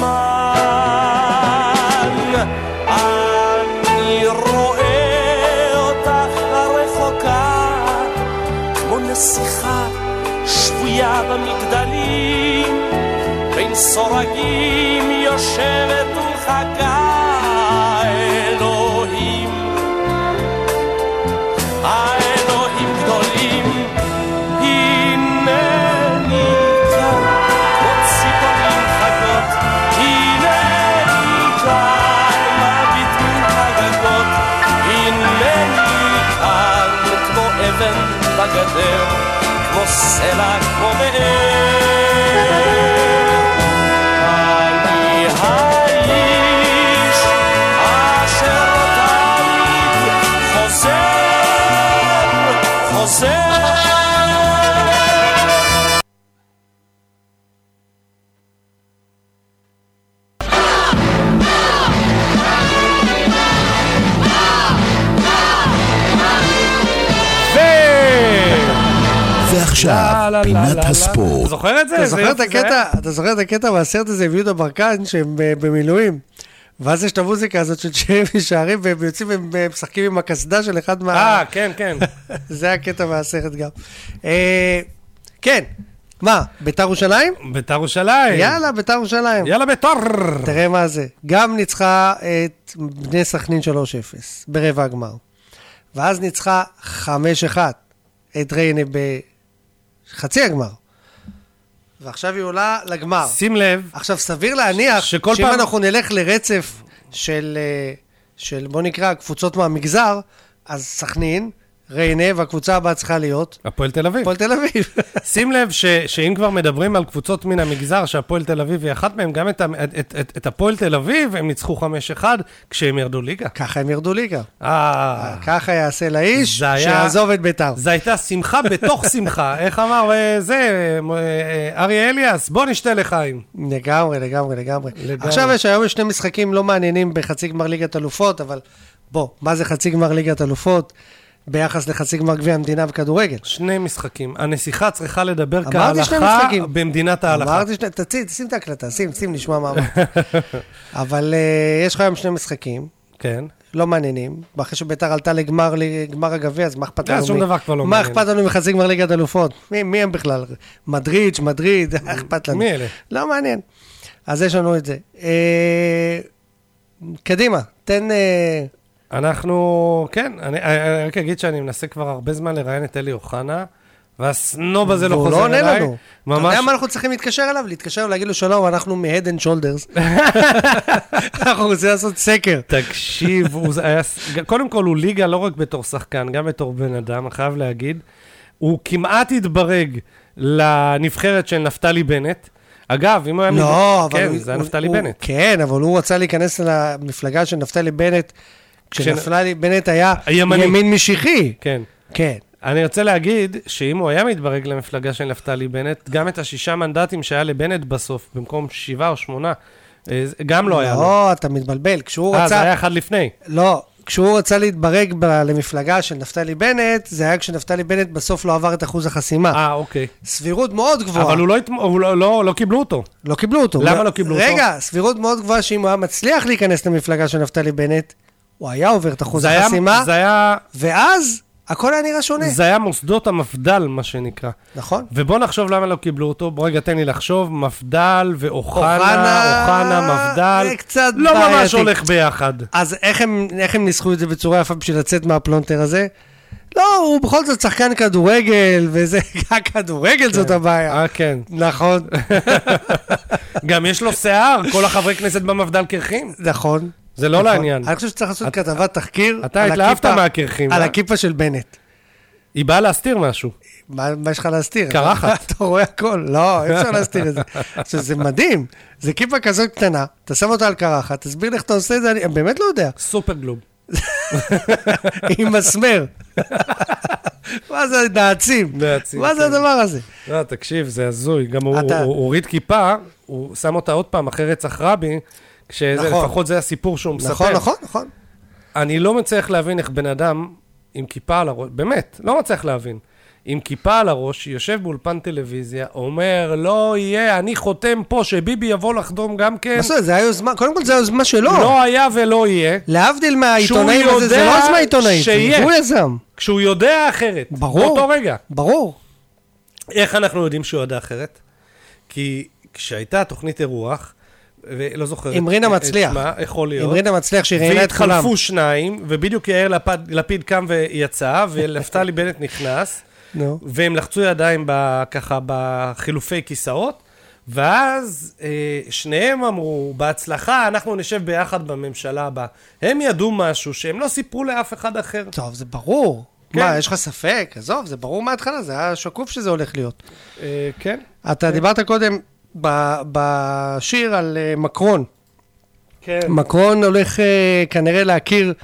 בזמן. אני רואה אותך הרחוקה כמו נסיכה שבויה במגדלים, בין סורגים יושבת ומחכה. אלוהים, האלוהים גדולים, הנני כאן כמו ציפורים חגות, הנני כאן מביט מן הגגות, הנני כאן כמו אבן בגדר, כמו סלע כמו באר. אני האיש אשר תמיד חוזר, חוזר. ועכשיו, פינת הספורט. זוכר את זה? אתה זוכר את הקטע, אתה זוכר את הקטע מהסרט הזה, יהודה ברקן, שהם במילואים, ואז יש את המוזיקה הזאת של שהם ישארים, והם יוצאים ומשחקים עם הקסדה של אחד מה... אה, כן, כן. זה הקטע מהסרט גם. כן, מה, בית"ר ירושלים? בית"ר ירושלים. יאללה, בית"ר ירושלים. יאללה בית"ר. תראה מה זה. גם ניצחה את בני סכנין שלוש אפס ברבע הגמר. ואז ניצחה חמש אחת את ריינה בחצי הגמר. ועכשיו היא עולה לגמר. שים לב. עכשיו, סביר להניח שאם פעם... אנחנו נלך לרצף של, של, בוא נקרא, קבוצות מהמגזר, אז סכנין, ריינה, והקבוצה הבאה צריכה להיות... הפועל תל אביב. הפועל תל אביב. שים לב ש, שאם כבר מדברים על קבוצות מן המגזר, שהפועל תל אביב היא אחת מהם, גם את, את, את, את, את הפועל תל אביב, הם ניצחו חמש אחד כשהם ירדו ליגה. ככה הם ירדו ליגה. אה... ככה יעשה לאיש היה... שיעזוב את בית"ר. זה הייתה שמחה בתוך שמחה. איך אמר זה, אריה אליאס, בוא נשתה לחיים. לגמרי, לגמרי, לגמרי. לגמרי. עכשיו יש היום שני משחקים לא מעניינים בחצי גמר ליגת אלופות, אבל בוא, מה זה חצי גמר ליגת אלופות? ביחס לחצי גמר גביע המדינה בכדורגל. שני משחקים. הנסיכה צריכה לדבר כהלכה במדינת ההלכה. אמרתי שני, תציג, תשים את ההקלטה, שים, שים, נשמע מה אמרת. אבל uh, יש לך היום שני משחקים. כן. לא מעניינים. אחרי שבית"ר עלתה לגמר, לגמר הגביע, אז מה אכפת לנו? שום דבר כבר לא מעניין. מה אכפת לנו מחצי גמר ליגת אלופות? מי, מי הם בכלל? מדריד, מדריד, אכפת לנו. מי אלה? לא מעניין. אז יש לנו את זה. אה, קדימה, תן... אה, אנחנו, כן, אני, אני רק אגיד שאני מנסה כבר הרבה זמן לראיין את אלי אוחנה, והסנוב הזה לא חוזר אליי. והוא לא עונה לנו. ממש... אתה יודע מה אנחנו צריכים להתקשר אליו? להתקשר ולהגיד לו שלום, אנחנו מ-Head and Shoulders. אנחנו רוצים לעשות סקר. תקשיב, היה... קודם כל הוא ליגה לא רק בתור שחקן, גם בתור בן אדם, אני חייב להגיד. הוא כמעט התברג לנבחרת של נפתלי בנט. אגב, אם הוא היה... לא, אבל... כן, זה היה נפתלי בנט. כן, אבל הוא רצה להיכנס למפלגה של נפתלי בנט, כשנפתלי בנט היה ימין משיחי. כן. כן. אני רוצה להגיד שאם הוא היה מתברג למפלגה של נפתלי בנט, גם את השישה מנדטים שהיה לבנט בסוף, במקום שבעה או שמונה, גם לא היה לו. לא, אתה מתבלבל. כשהוא רצה... אה, זה היה אחד לפני. לא, כשהוא רצה להתברג ב- למפלגה של נפתלי בנט, זה היה כשנפתלי בנט בסוף לא עבר את אחוז החסימה. אה, אוקיי. סבירות מאוד גבוהה. אבל הוא לא, הוא לא, לא, לא קיבלו אותו. לא קיבלו אותו. למה לא קיבלו אותו? רגע, סבירות מאוד גבוהה שאם הוא היה מצליח להיכנס למפלגה של נפתלי בנט, הוא היה עובר את אחוז זה היה, החסימה, זה היה, ואז הכל היה נראה שונה. זה היה מוסדות המפדל, מה שנקרא. נכון. ובוא נחשוב למה לא קיבלו אותו. בוא רגע, תן לי לחשוב. מפדל ואוחנה, אוחנה, אוחנה, מפדל. זה קצת לא ממש בעייתי. הולך ביחד. אז איך הם, איך הם ניסחו את זה בצורה יפה בשביל לצאת מהפלונטר הזה? לא, הוא בכל זאת שחקן כדורגל, וזה, הכדורגל זאת הבעיה. אה, כן. נכון. גם יש לו שיער, כל החברי כנסת במפדל קרחים. נכון. זה לא נכון. לעניין. אני חושב שצריך לעשות כתבת תחקיר. אתה על התלהבת הכיפה- מהקרחים. על אה? הכיפה של בנט. היא באה להסתיר משהו. מה, מה יש לך להסתיר? קרחת. אתה רואה הכל. לא, אי אפשר להסתיר את זה. עכשיו, זה מדהים. זה כיפה כזאת קטנה, אתה שם אותה על קרחת, תסביר לך אתה עושה את זה, אני באמת לא יודע. סופר גלוב. עם מסמר. מה זה נעצים? נעצים, מה זה כן. הדבר הזה? לא, תקשיב, זה הזוי. גם הוא אתה- הוא- הוא הוריד כיפה, הוא שם אותה עוד פעם אחרי רצח רבין, כשזה, נכון. לפחות זה הסיפור שהוא מספר. נכון, נכון, נכון. אני לא מצליח להבין איך בן אדם עם כיפה על הראש, באמת, לא מצליח להבין. עם כיפה על הראש, יושב באולפן טלוויזיה, אומר, לא יהיה, אני חותם פה שביבי יבוא לחדום גם כן. מה זה, זה היה יוזמה, קודם כל זה היוזמה שלו. לא היה ולא יהיה. להבדיל מהעיתונאים שהוא הזה, זה יודע לא יוזמה עיתונאית, שיהיה. הוא יזם. כשהוא יודע אחרת. ברור. באותו רגע. ברור. איך אנחנו יודעים שהוא יודע אחרת? כי כשהייתה תוכנית אירוח, ולא זוכר עם רינה את מצליח. שמה, יכול להיות. עם רינה מצליח שראיינה את כולם. והתחלפו שניים, ובדיוק יאיר לפיד, לפיד קם ויצא, ונפתלי בנט נכנס, נו. והם לחצו ידיים ב, ככה בחילופי כיסאות, ואז אה, שניהם אמרו, בהצלחה, אנחנו נשב ביחד בממשלה הבאה. הם ידעו משהו שהם לא סיפרו לאף אחד אחר. טוב, זה ברור. כן. מה, יש לך ספק? עזוב, זה ברור מההתחלה, זה היה שקוף שזה הולך להיות. אה, כן. אתה דיברת קודם ב- בשיר על אה, מקרון. כן. מקרון הולך אה, כנראה להכיר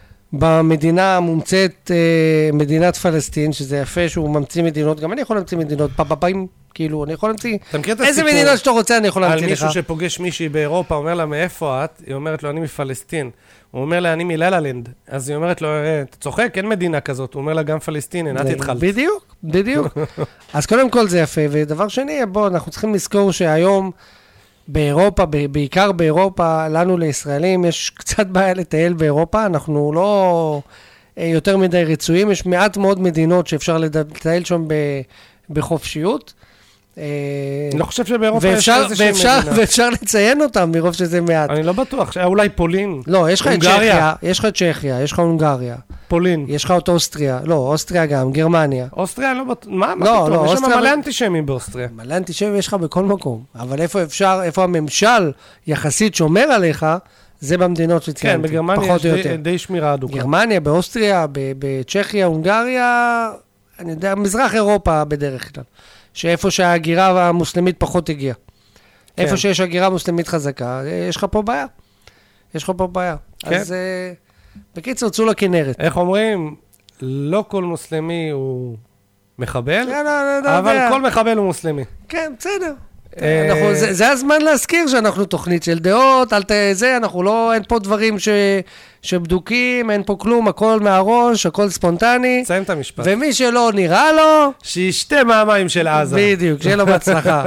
במדינה המומצאת, אה, מדינת פלסטין, שזה יפה שהוא ממציא מדינות, גם אני יכול להמציא מדינות, פאפאפאים, כאילו, אני יכול להמציא, אתה מכיר את איזה הסיפור מדינה שאתה רוצה אני יכול על להמציא לך. מישהו שפוגש מישהי באירופה, אומר לה, מאיפה את? היא אומרת לו, אני מפלסטין. הוא אומר לה, אני מלללנד. אז היא אומרת לו, "אה, אתה צוחק, אין מדינה כזאת. הוא אומר לה, גם פלסטין, אין, את זה- התחלת. בדיוק, בדיוק. אז קודם כל זה יפה, ודבר שני, בוא, אנחנו צריכים לזכור שהיום באירופה, ב- בעיקר באירופה, לנו לישראלים, יש קצת בעיה לטייל באירופה, אנחנו לא אה, יותר מדי רצויים, יש מעט מאוד מדינות שאפשר לד- לטייל שם ב- בחופשיות. אה, אני לא חושב שבאירופה יש ואפשר, איזושהי ואפשר, מדינה. ואפשר לציין אותם מרוב שזה מעט. אני לא בטוח, שהיה אולי פולין. לא, יש לך את הונגריה. צ'כיה, יש לך את צ'כיה, יש לך הונגריה, פולין. יש לך את אוסטריה, לא, אוסטריה גם, גרמניה. אוסטריה, אני לא בטוח. מה, מה לא, פתאום? לא, יש שם אוסטריה- מלא אנטישמים באוסטריה. מלא אנטישמי יש לך בכל מקום, אבל איפה אפשר, איפה הממשל יחסית שומר עליך, זה במדינות כן, שציינתי, בגרמניה פחות יש או די- יותר. די שמירה הדוקה. גרמניה, באוסטריה, ב- בצ'כיה, הונגריה, אני יודע, מזרח אירופה בדרך כלל, שאיפה שההגירה המוסלמית פחות הגיעה. איפה כן. שיש הגירה מוסלמית חזקה, יש לך פה בעיה. יש לך פה בעיה. כן. אז אה, בקיצור, צאו לכנרת. איך אומרים? לא כל מוסלמי הוא מחבל, לא, לא, לא, לא אבל יודע. כל מחבל הוא מוסלמי. כן, בסדר. אה, אנחנו, זה, זה הזמן להזכיר שאנחנו תוכנית של דעות, אל ת... זה, אנחנו לא, אין פה דברים ש, שבדוקים, אין פה כלום, הכל מהראש, הכל ספונטני. תסיים את המשפט. ומי שלא נראה לו, שישתה מהמים של עזה. בדיוק, שיהיה לו בהצלחה.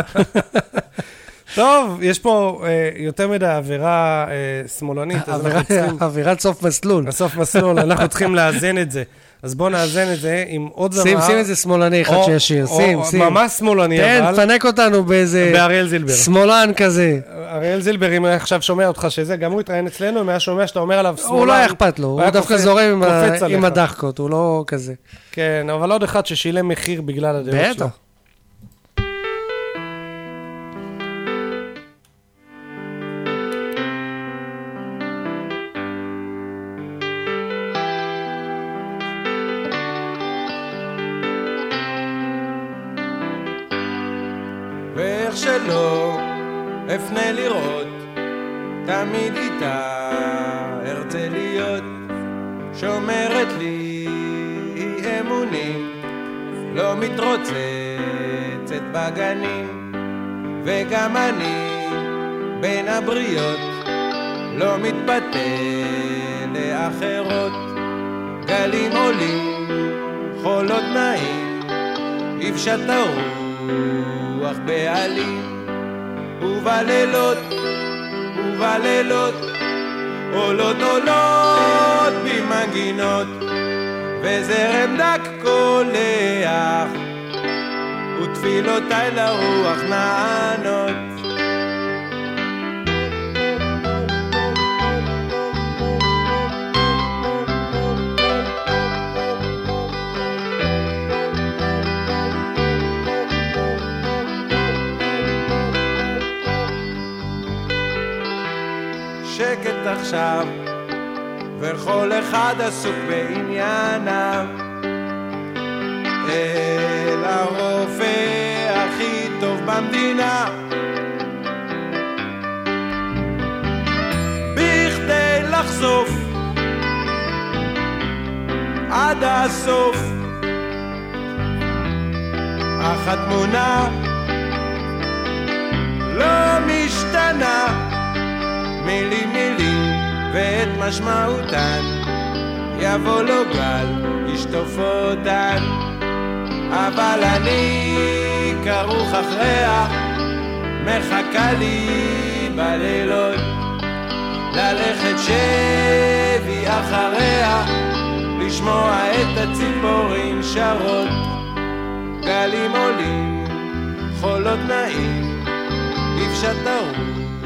טוב, יש פה אה, יותר מדי עבירה אה, שמאלנית, אז אנחנו צריכים... אווירת סוף מסלול. בסוף מסלול, אנחנו צריכים לאזן את זה. אז בואו נאזן את זה עם עוד זמר. שים, שים איזה שמאלני אחד או- שישיר, או- שים, או שים. ממש שמאלני, תן, אבל... תפנק אותנו באיזה באריאל זילבר. שמאלן כזה. אריאל זילבר, אם היה עכשיו שומע אותך שזה, גם הוא התראיין אצלנו, אם היה שומע שאתה אומר עליו שמאלן. הוא לא היה אכפת לו, הוא היה דווקא קופץ- זורם עם ה- קופץ עם עליך. הדחקות, הוא לא כזה. כן, אבל עוד אחד ששילם מחיר בגלל הדעות שלו. בטח. ואיך שלא אפנה לראות, תמיד איתה ארצה להיות, שומרת לי אמונים, לא מתרוצצת בגנים, וגם אני בין הבריות, לא מתפתה לאחרות. גלים עולים, חולות נעים, יפשט הרוח בעלים. ובלילות, ובלילות, עולות עולות במנגינות, וזרם דק קולח, ותפילותיי לרוח נענות. שקט עכשיו, וכל אחד עסוק בענייניו. אל הרופא הכי טוב במדינה, בכדי לחשוף עד הסוף, אך התמונה לא משתנה. מילים מילים ואת משמעותן, יבוא לו גל ישטוף אותן. אבל אני כרוך אחריה, מחכה לי בלילות, ללכת שבי אחריה, לשמוע את הציפורים שרות. גלים עולים, חולות נעים, יפשט הרוח.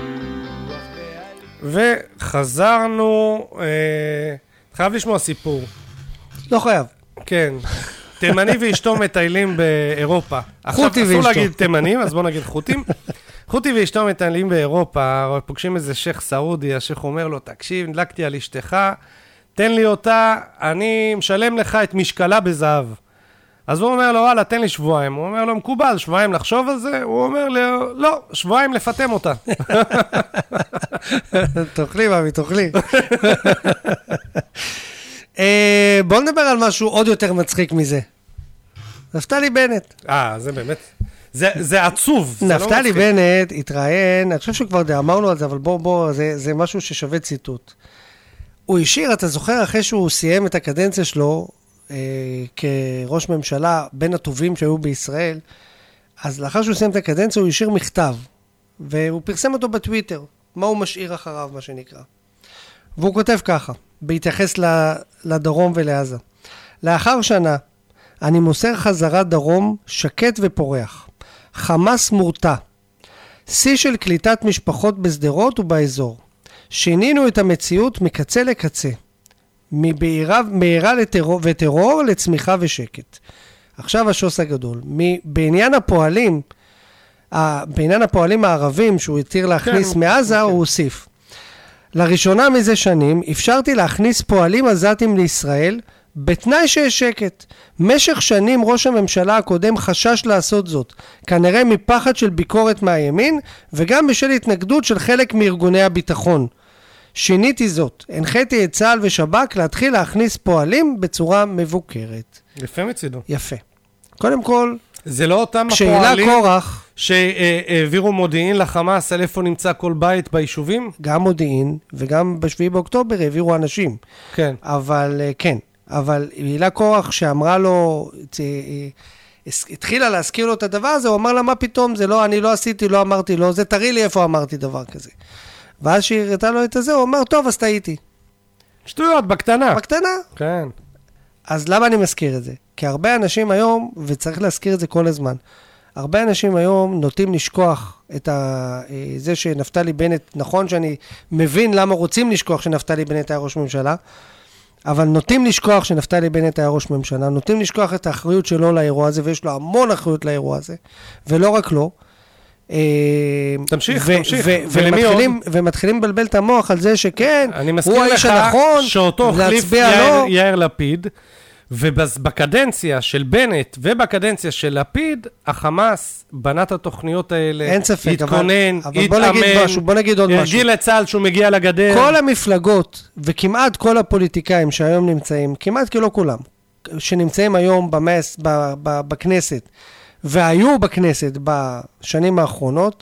וחזרנו, אה, חייב לשמוע סיפור. לא חייב. כן. תימני ואשתו מטיילים באירופה. חוטי ואשתו. עכשיו, אסור להגיד תימנים, אז בואו נגיד חוטים. חוטי ואשתו מטיילים באירופה, פוגשים איזה שייך סעודי, השייך אומר לו, תקשיב, נדלקתי על אשתך, תן לי אותה, אני משלם לך את משקלה בזהב. אז הוא אומר לו, וואלה, תן לי שבועיים. הוא אומר לו, מקובל, שבועיים לחשוב על זה? הוא אומר לו, לא, שבועיים לפתם אותה. תאכלי, מאמי, תאכלי. בואו נדבר על משהו עוד יותר מצחיק מזה. נפתלי בנט. אה, זה באמת, זה, זה עצוב. נפתלי בנט התראיין, אני חושב שכבר אמרנו על זה, אבל בוא, בוא, זה, זה משהו ששווה ציטוט. הוא השאיר, אתה זוכר, אחרי שהוא סיים את הקדנציה שלו, כראש ממשלה בין הטובים שהיו בישראל, אז לאחר שהוא סיים את הקדנציה הוא השאיר מכתב, והוא פרסם אותו בטוויטר, מה הוא משאיר אחריו, מה שנקרא. והוא כותב ככה, בהתייחס לדרום ולעזה. לאחר שנה, אני מוסר חזרה דרום שקט ופורח. חמאס מורתע. שיא של קליטת משפחות בסדרות ובאזור. שינינו את המציאות מקצה לקצה. מבעירה לטרור, וטרור לצמיחה ושקט. עכשיו השוס הגדול. בעניין הפועלים, בעניין הפועלים הערבים שהוא התיר להכניס כן, מעזה, כן. הוא הוסיף. לראשונה מזה שנים, אפשרתי להכניס פועלים עזתים לישראל, בתנאי שיש שקט. משך שנים ראש הממשלה הקודם חשש לעשות זאת, כנראה מפחד של ביקורת מהימין, וגם בשל התנגדות של חלק מארגוני הביטחון. שיניתי זאת, הנחיתי את צה"ל ושב"כ להתחיל להכניס פועלים בצורה מבוקרת. יפה מצידו. יפה. קודם כל, זה לא אותם הפועלים קורח, שהעבירו מודיעין לחמאס על איפה נמצא כל בית ביישובים? גם מודיעין, וגם בשביעי באוקטובר העבירו אנשים. כן. אבל כן, אבל הילה קורח שאמרה לו, התחילה להזכיר לו את הדבר הזה, הוא אמר לה, מה פתאום, זה לא, אני לא עשיתי, לא אמרתי לו, זה תראי לי איפה אמרתי דבר כזה. ואז שהיא הראתה לו את הזה, הוא אמר, טוב, אז טעיתי. שטויות, בקטנה. בקטנה. כן. אז למה אני מזכיר את זה? כי הרבה אנשים היום, וצריך להזכיר את זה כל הזמן, הרבה אנשים היום נוטים לשכוח את ה... זה שנפתלי בנט, נכון שאני מבין למה רוצים לשכוח שנפתלי בנט היה ראש ממשלה, אבל נוטים לשכוח שנפתלי בנט היה ראש ממשלה, נוטים לשכוח את האחריות שלו לאירוע הזה, ויש לו המון אחריות לאירוע הזה, ולא רק לו. תמשיך, ו- תמשיך. ו- ומתחילים, ומתחילים לבלבל את המוח על זה שכן, הוא האיש הנכון, שאותו החליף יאיר, יאיר לפיד, ובקדנציה של בנט ובקדנציה של לפיד, החמאס בנה את התוכניות האלה, אין ספק, התכונן, אבל, אבל בוא נגיד משהו, בוא נגיד עוד משהו. הרגיל לצה"ל שהוא מגיע לגדר. כל המפלגות, וכמעט כל הפוליטיקאים שהיום נמצאים, כמעט כי לא כולם, שנמצאים היום במס, ב- ב- בכנסת, והיו בכנסת בשנים האחרונות,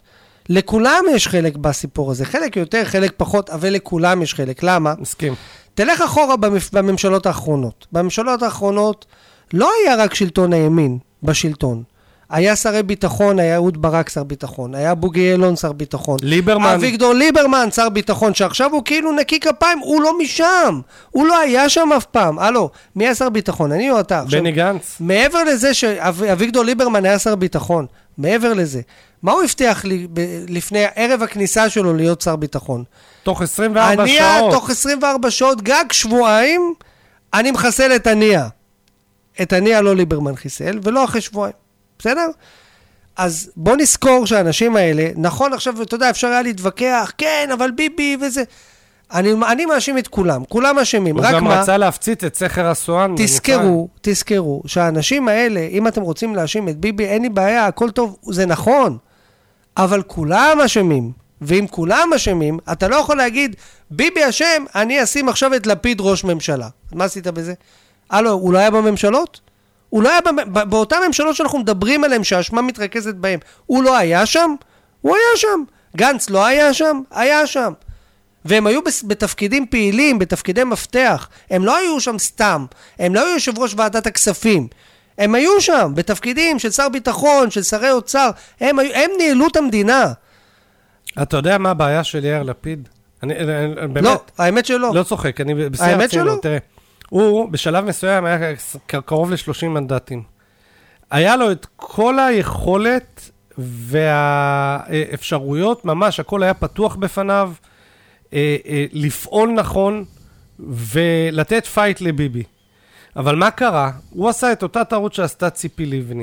לכולם יש חלק בסיפור הזה, חלק יותר, חלק פחות, אבל לכולם יש חלק. למה? מסכים. תלך אחורה בממשלות האחרונות. בממשלות האחרונות לא היה רק שלטון הימין בשלטון. היה שרי ביטחון, היה אהוד ברק שר ביטחון, היה בוגי יעלון שר ביטחון. ליברמן. אביגדור ליברמן שר ביטחון, שעכשיו הוא כאילו נקי כפיים, הוא לא משם. הוא לא היה שם אף פעם. הלו, מי היה שר ביטחון? אני או אתה? בני גנץ. מעבר לזה שאביגדור ליברמן היה שר ביטחון, מעבר לזה, מה הוא הבטיח לי ב- לפני ערב הכניסה שלו להיות שר ביטחון? תוך עשרים וארבע אני שעות. תוך עשרים וארבע שעות, גג שבועיים, אני מחסל את הנייה. את הנייה לא ליברמן חיסל, ולא אחרי שבועיים. בסדר? אז בוא נזכור שהאנשים האלה, נכון עכשיו, אתה יודע, אפשר היה להתווכח, כן, אבל ביבי וזה. אני, אני מאשים את כולם, כולם אשמים. הוא רק גם מה, רצה להפציץ את סכר הסואן. תזכרו, תזכרו, שהאנשים האלה, אם אתם רוצים להאשים את ביבי, אין לי בעיה, הכל טוב, זה נכון. אבל כולם אשמים. ואם כולם אשמים, אתה לא יכול להגיד, ביבי אשם, אני אשים עכשיו את לפיד ראש ממשלה. מה עשית בזה? הלו, הוא לא היה בממשלות? הוא לא היה באותן ממשלות שאנחנו מדברים עליהן, שהאשמה מתרכזת בהן. הוא לא היה שם? הוא היה שם. גנץ לא היה שם? היה שם. והם היו בתפקידים פעילים, בתפקידי מפתח. הם לא היו שם סתם. הם לא היו יושב ראש ועדת הכספים. הם היו שם בתפקידים של שר ביטחון, של שרי אוצר. הם, הם ניהלו את המדינה. אתה יודע מה הבעיה של יאיר לפיד? אני, באמת, לא, האמת שלא. לא צוחק, אני בשיא האמת שלא. תראה, הוא בשלב מסוים היה קרוב ל-שלושים מנדטים. היה לו את כל היכולת והאפשרויות, ממש הכל היה פתוח בפניו, לפעול נכון ולתת פייט לביבי. אבל מה קרה? הוא עשה את אותה טעות שעשתה ציפי לבני.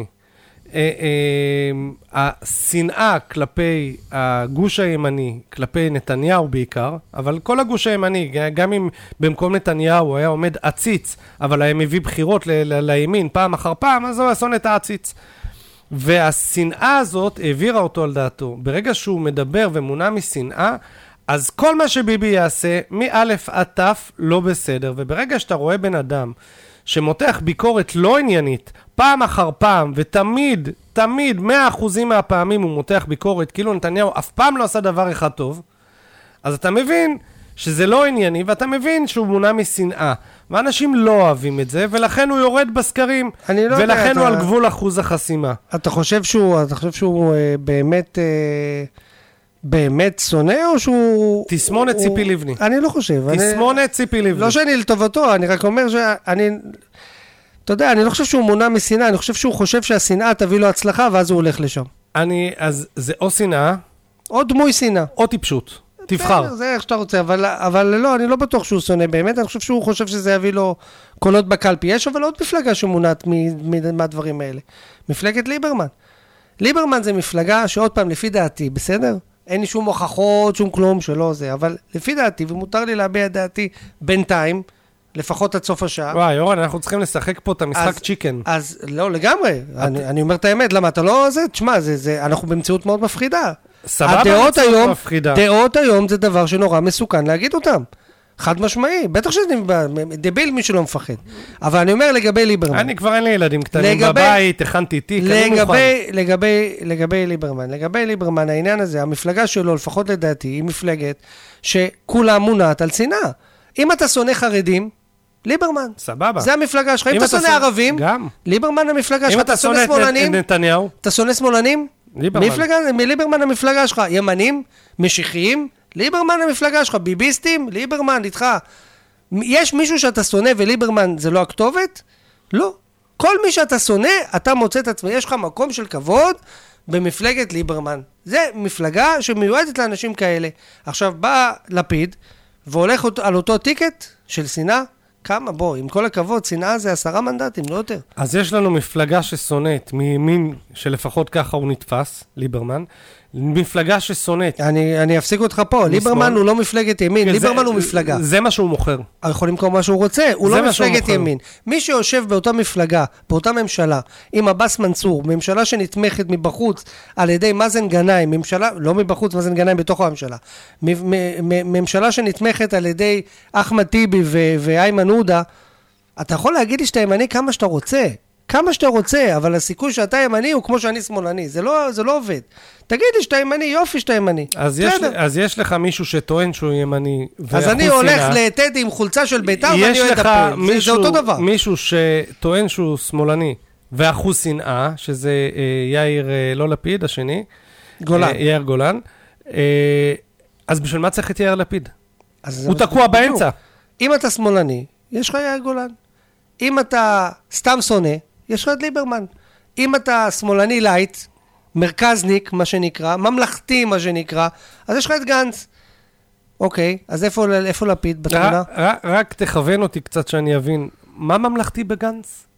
השנאה כלפי הגוש הימני, כלפי נתניהו בעיקר, אבל כל הגוש הימני, גם אם במקום נתניהו היה עומד עציץ, אבל היה מביא בחירות לימין פעם אחר פעם, אז הוא עשון את העציץ. והשנאה הזאת העבירה אותו על דעתו. ברגע שהוא מדבר ומונע משנאה, אז כל מה שביבי יעשה, מאלף עד תף, לא בסדר. וברגע שאתה רואה בן אדם שמותח ביקורת לא עניינית, פעם אחר פעם, ותמיד, תמיד, מאה אחוזים מהפעמים הוא מותח ביקורת, כאילו נתניהו אף פעם לא עשה דבר אחד טוב, אז אתה מבין שזה לא ענייני, ואתה מבין שהוא מונע משנאה. ואנשים לא אוהבים את זה, ולכן הוא יורד בסקרים, לא ולכן יודע, הוא אתה... על גבול אחוז החסימה. אתה חושב שהוא, אתה חושב שהוא אה, באמת... אה... באמת שונא או שהוא... תסמונת ציפי לבני. אני לא חושב. תסמונת ציפי לבני. לא שאני לטובתו, אני רק אומר שאני... אתה יודע, אני לא חושב שהוא מונע משנאה, אני חושב שהוא חושב שהשנאה תביא לו הצלחה, ואז הוא הולך לשם. אני, אז זה או שנאה, או דמוי שנאה. או טיפשות. תבחר. זה איך שאתה רוצה, אבל, אבל לא, אני לא בטוח שהוא שונא באמת, אני חושב שהוא חושב שזה יביא לו קולות בקלפי. יש אבל עוד מפלגה שמונעת מהדברים האלה. מפלגת ליברמן. ליברמן זה מפלגה שעוד פעם, לפי דעתי, בסדר? אין לי שום הוכחות, שום כלום שלא זה, אבל לפי דעתי, ומותר לי להביע דעתי בינתיים, לפחות עד סוף השעה. וואי, אורן, אנחנו צריכים לשחק פה את המשחק צ'יקן. אז לא, לגמרי. אני, אני אומר את האמת, למה אתה לא זה? תשמע, זה, זה, אנחנו במציאות מאוד מפחידה. סבבה, הדעות במציאות היום, מפחידה. דעות היום זה דבר שנורא מסוכן להגיד אותם. חד משמעי. בטח שזה דביל מי שלא מפחד. אבל אני אומר לגבי ליברמן. אני כבר אין לי ילדים קטנים לגבי, בבית, הכנתי תיק, אני מוכן. לגבי, לגבי ליברמן, לגבי ליברמן, העניין הזה, המפלגה שלו, לפחות לדעתי, היא מפלגת שכולה מונעת על שנאה. אם אתה שונא חרדים, ליברמן. סבבה. זה המפלגה שלך. אם אתה שונא ערבים, גם. ליברמן המפלגה שלך. אם אתה שונא את נתניהו, אתה שונא שמאלנים? ליברמן. ליברמן המפלגה שלך. ימנים, משיחיים, ליברמן המפלגה שלך. ביביסטים, ליברמן, איתך. יש מישהו שאתה שונא וליברמן זה לא הכתובת? לא. כל מי שאתה שונא, אתה מוצא את עצמך. יש לך מקום של כבוד במפלגת ליברמן. זה מפלגה שמיועדת לאנשים כאלה. עכשיו בא לפיד והולך על אותו טיקט של שנאה. כמה? בוא, עם כל הכבוד, שנאה זה עשרה מנדטים, לא יותר. אז יש לנו מפלגה ששונאת, מימין שלפחות ככה הוא נתפס, ליברמן, מפלגה ששונאת. אני, אני אפסיק אותך פה, ליברמן הוא לא מפלגת ימין, ליברמן זה, הוא מפלגה. זה מה שהוא מוכר. הוא יכול למכור מה שהוא רוצה, הוא לא מפלגת ימין. מי שיושב באותה מפלגה, באותה ממשלה, עם עבאס מנסור, ממשלה שנתמכת מבחוץ על ידי מאזן גנאים, ממשלה, לא מבחוץ, מאזן גנאים בתוך הממשלה, ממשלה שנתמכת על ידי אחמד טיבי ואיימן עודה, אתה יכול להגיד לי שאתה ימני כמה שאתה רוצה, כמה שאתה רוצה, אבל הסיכוי שאתה ימני הוא כמו שאני שמאלני, זה לא, זה לא עובד. תגיד לי שאתה ימני, יופי שאתה ימני. אז יש, אז יש לך מישהו שטוען שהוא ימני. אז אני הולך לטדי עם חולצה של בית"ר ואני אוהד הפועל. זה, זה אותו דבר. מישהו שטוען שהוא שמאלני ואחוז שנאה, שזה אה, יאיר אה, לא לפיד, השני. גולן. אה, יאיר גולן. אה, אז בשביל מה צריך את יאיר לפיד? הוא זה תקוע באמצע. אם אתה שמאלני, יש לך יאיר גולן. אם אתה סתם שונא, יש לך את ליברמן. אם אתה שמאלני לייט, מרכזניק, מה שנקרא, ממלכתי, מה שנקרא, אז יש לך את גנץ. אוקיי, אז איפה, איפה לפיד בתמונה? רק, רק תכוון אותי קצת שאני אבין, מה ממלכתי בגנץ?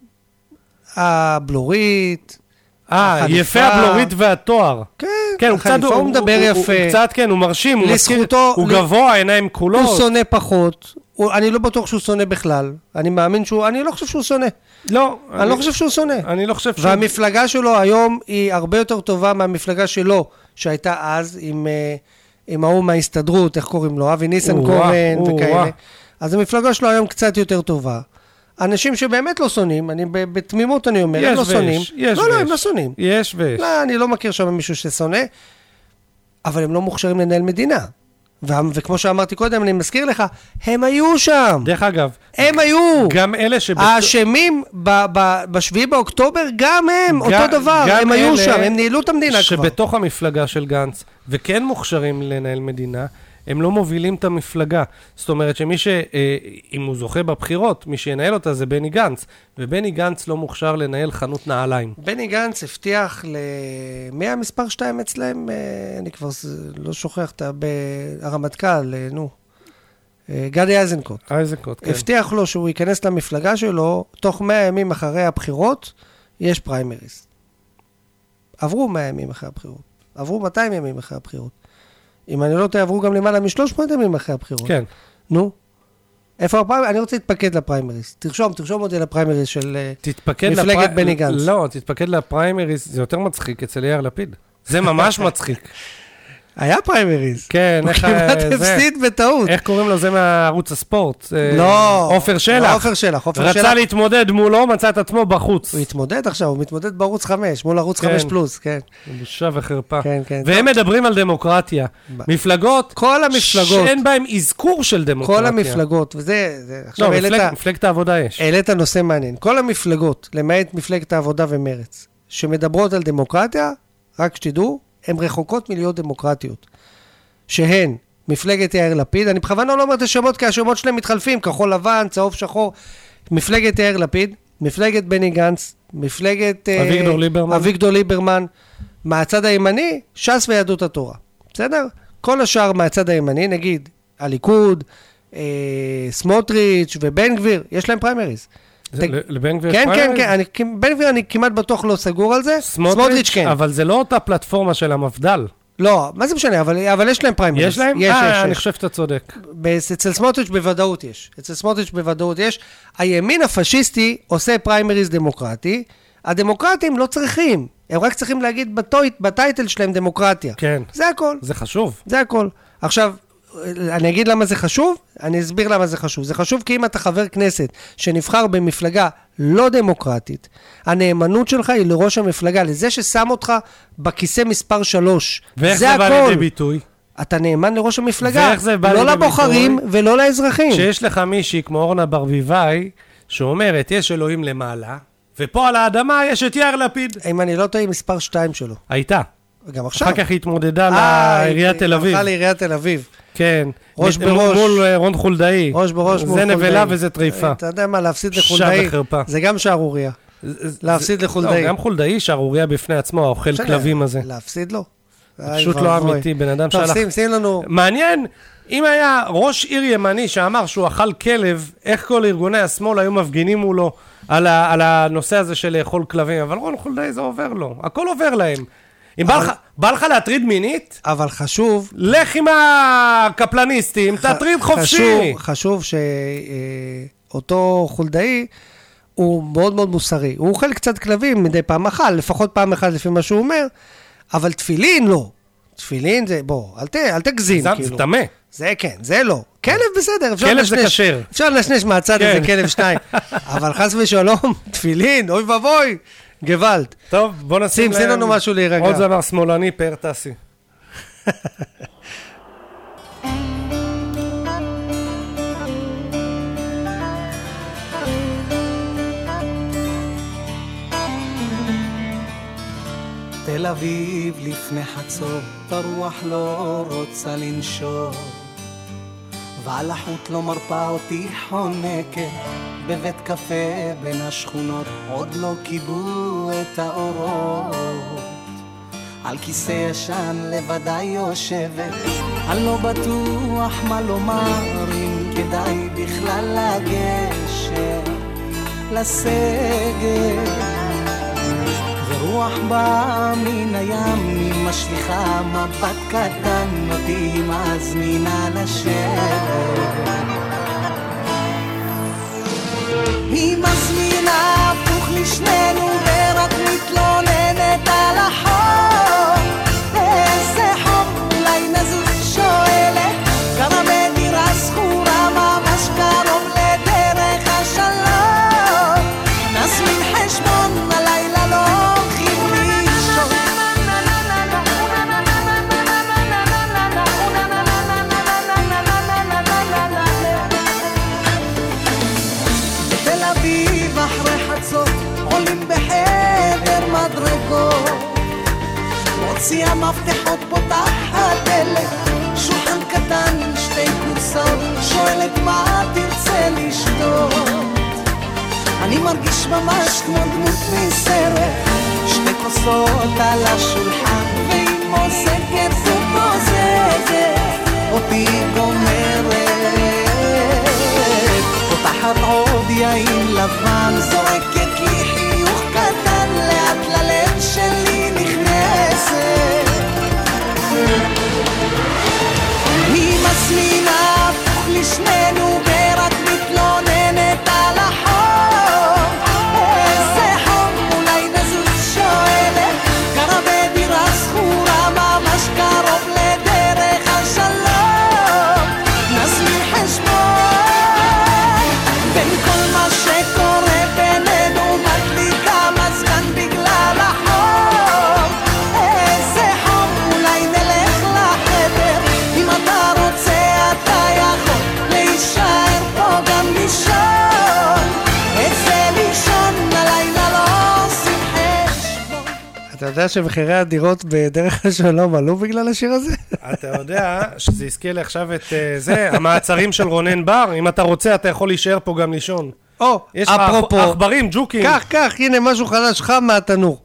הבלורית, אה, יפה הבלורית והתואר. כן, כן, הוא קצת, הוא, הוא מדבר הוא, יפה. הוא, הוא קצת, כן, הוא מרשים, הוא לזכותו, מזכיר, הוא גבוה, עיניים כחולות. הוא שונא פחות. הוא, אני לא בטוח שהוא שונא בכלל. אני מאמין שהוא, אני לא חושב שהוא שונא. לא. אני, אני לא חושב שהוא שונא. אני לא חושב שהוא... והמפלגה שלו היום היא הרבה יותר טובה מהמפלגה שלו, שהייתה אז עם, עם ההוא מההסתדרות, איך קוראים לו? אבי ניסנקורן וכאלה. אז המפלגה שלו היום קצת יותר טובה. אנשים שבאמת לא שונאים, אני בתמימות אני אומר, הם לא שונאים. יש לא, לא, הם לא שונאים. יש ויש. לא, אני לא מכיר שם מישהו ששונא, אבל הם לא מוכשרים לנהל מדינה. וכמו שאמרתי קודם, אני מזכיר לך, הם היו שם. דרך אגב. הם היו. גם אלה שבתוך... האשמים בשביעי באוקטובר, גם הם, אותו דבר. הם היו שם, הם ניהלו את המדינה כבר. שבתוך המפלגה של גנץ, וכן מוכשרים לנהל מדינה, הם לא מובילים את המפלגה. זאת אומרת שמי ש... אם הוא זוכה בבחירות, מי שינהל אותה זה בני גנץ, ובני גנץ לא מוכשר לנהל חנות נעליים. בני גנץ הבטיח ל... מי המספר שתיים אצלהם? אני כבר לא שוכח את הרמטכ"ל, נו. גדי איזנקוט. איזנקוט, כן. הבטיח לו שהוא ייכנס למפלגה שלו, תוך מאה ימים אחרי הבחירות, יש פריימריס. עברו מאה ימים אחרי הבחירות. עברו מאתיים ימים אחרי הבחירות. אם אני לא תעברו גם למעלה משלוש מאות ימים אחרי הבחירות. כן. נו. איפה הפריימריס? אני רוצה להתפקד לפריימריס. תרשום, תרשום אותי לפריימריס של מפלגת בני גנץ. לא, תתפקד לפריימריס, זה יותר מצחיק אצל יאיר לפיד. זה ממש מצחיק. היה פריימריס. כן, הוא כמעט הפסיד בטעות. איך קוראים לו? זה מערוץ הספורט. לא. עופר שלח. עופר שלח. רצה להתמודד מולו, מצא את עצמו בחוץ. הוא התמודד עכשיו, הוא מתמודד בערוץ חמש, מול ערוץ חמש פלוס, כן. בושה וחרפה. כן, כן. והם מדברים על דמוקרטיה. מפלגות, כל המפלגות. שאין בהם אזכור של דמוקרטיה. כל המפלגות, וזה, לא, מפלגת העבודה יש. העלית נושא מעניין. כל המפלגות, למעט מפלגת העבודה ומרץ, שמדברות על דמוקרטיה, רק שתדעו, הן רחוקות מלהיות דמוקרטיות. שהן מפלגת יאיר לפיד, אני בכוונה לא אומר את השמות, כי השמות שלהם מתחלפים, כחול לבן, צהוב שחור, מפלגת יאיר לפיד, מפלגת בני גנץ, מפלגת אביגדור אה, ליברמן. אביגדור ליברמן, מהצד הימני, ש"ס ויהדות התורה. בסדר? כל השאר מהצד הימני, נגיד, הליכוד, אה, סמוטריץ' ובן גביר, יש להם פריימריז. לבן גביר כן, כן, כן, אני, בן גביר אני כמעט בטוח לא סגור על זה, סמוטריץ' כן. אבל זה לא אותה פלטפורמה של המפד"ל. לא, מה זה משנה, אבל, אבל יש להם פריימריז. יש להם? יש, אה, יש, אני יש. חושב שאתה צודק. אצל סמוטריץ' בוודאות יש. אצל סמוטריץ' בוודאות יש. הימין הפשיסטי עושה פריימריז דמוקרטי, הדמוקרטים לא צריכים, הם רק צריכים להגיד בטויט, בטייטל שלהם דמוקרטיה. כן. זה הכל. זה חשוב. זה הכל. עכשיו, אני אגיד למה זה חשוב, אני אסביר למה זה חשוב. זה חשוב כי אם אתה חבר כנסת שנבחר במפלגה לא דמוקרטית, הנאמנות שלך היא לראש המפלגה, לזה ששם אותך בכיסא מספר שלוש. ואיך זה בא לידי ביטוי? אתה נאמן לראש המפלגה, לא לידי לבוחרים ביטוי? ולא לאזרחים. שיש לך מישהי כמו אורנה ברביבאי, שאומרת, יש אלוהים למעלה, ופה על האדמה יש את יאיר לפיד. אם אני לא טועה, מספר שתיים שלו. הייתה. גם עכשיו. אחר כך היא התמודדה לעיריית תל אביב. הלכה לעיריית תל אביב. כן. ראש בראש. מול רון חולדאי. ראש בראש מול חולדאי. זה נבלה וזה טריפה. אתה יודע מה, להפסיד לחולדאי. בושה וחרפה. זה גם שערוריה. להפסיד לחולדאי. גם חולדאי שערוריה בפני עצמו, האוכל כלבים הזה. להפסיד לו. פשוט לא אמיתי, בן אדם שהלך. טוב, שים לנו... מעניין, אם היה ראש עיר ימני שאמר שהוא אכל כלב, איך כל ארגוני השמאל היו מפגינים מולו על, ה, על הנושא הזה של לאכול כלבים, אבל רון חולדאי זה עובר לו, הכל עובר להם. אם בא לך, בא לך להטריד מינית, אבל חשוב, לך עם הקפלניסטים, תטריד חופשי. חשוב, חשוב שאותו חולדאי הוא מאוד מאוד מוסרי. הוא אוכל קצת כלבים מדי פעם אכל, לפחות פעם אחת לפי מה שהוא אומר, אבל תפילין לא. תפילין זה, בוא, אל, ת, אל תגזים. זה, כאילו. זה תמה. זה כן, זה לא. כלב בסדר, אפשר כלב זה לנשנש. כשר. אפשר לנשנש מהצד כן. הזה כלב שניים. אבל חס ושלום, תפילין, אוי ובוי, גוואלד. טוב, בוא נשים שים, שים לנו משהו להירגע. עוד זמר שמאלני, פאר טסי. תל אביב לפני חצות, הרוח לא רוצה לנשור, ועל החוט לא מרפה אותי חונקת, בבית קפה בין השכונות, עוד לא קיבלו את האורות. על כיסא ישן לבדי יושבת, אני לא בטוח מה לומר, אם כדאי בכלל לגשת לסגת. ורוח באה מן הים, היא משליחה מבט קטן, אותי מזמינה לשבת. היא מזמינה הפוך לשנינו, ורק מתלוננת על החום. איזה חום, אולי נזוז שואלת, גרה בדירה סחורה ממש קרוב לדרך השלום. נזמין חשבון הלילה לא עולים בחדר מדרגות, מוציא המפתחות פותחת דלת, שולחן קטן עם שתי כורסאות, שואלת מה תרצה לשתות. אני מרגיש ממש כמו דמות מסרט, שתי כוסות על השולחן, והיא מוזגת ומוזגת אותי גומרת. פותחת עוד יין לבן, זורקת לי חיוך קטן, לאט ללב שלי נכנסת. היא מזמינה הפוך לשנינו, ורק מתלוננת על החום. איזה חום, אולי נזוז שואלת, גרה בדירה סחורה ממש קרוב לדרך השלום. נזמין חשבון בין כל מה שקורה בינינו, מדליקה מזגן בגלל החום. איזה חום, אולי נלך לחדר, אם אתה רוצה אתה יכול להישאר פה גם לישון. איזה לישון הלילה לא עושים חשבון. אתה יודע שמחירי הדירות בדרך השלום עלו בגלל השיר הזה? אתה יודע שזה יזכה לי עכשיו את זה, המעצרים של רונן בר, אם אתה רוצה אתה יכול להישאר פה גם לישון. או, יש לך אפרופו, עכברים, ג'וקים. כך, כך, הנה משהו חדש חם מהתנור.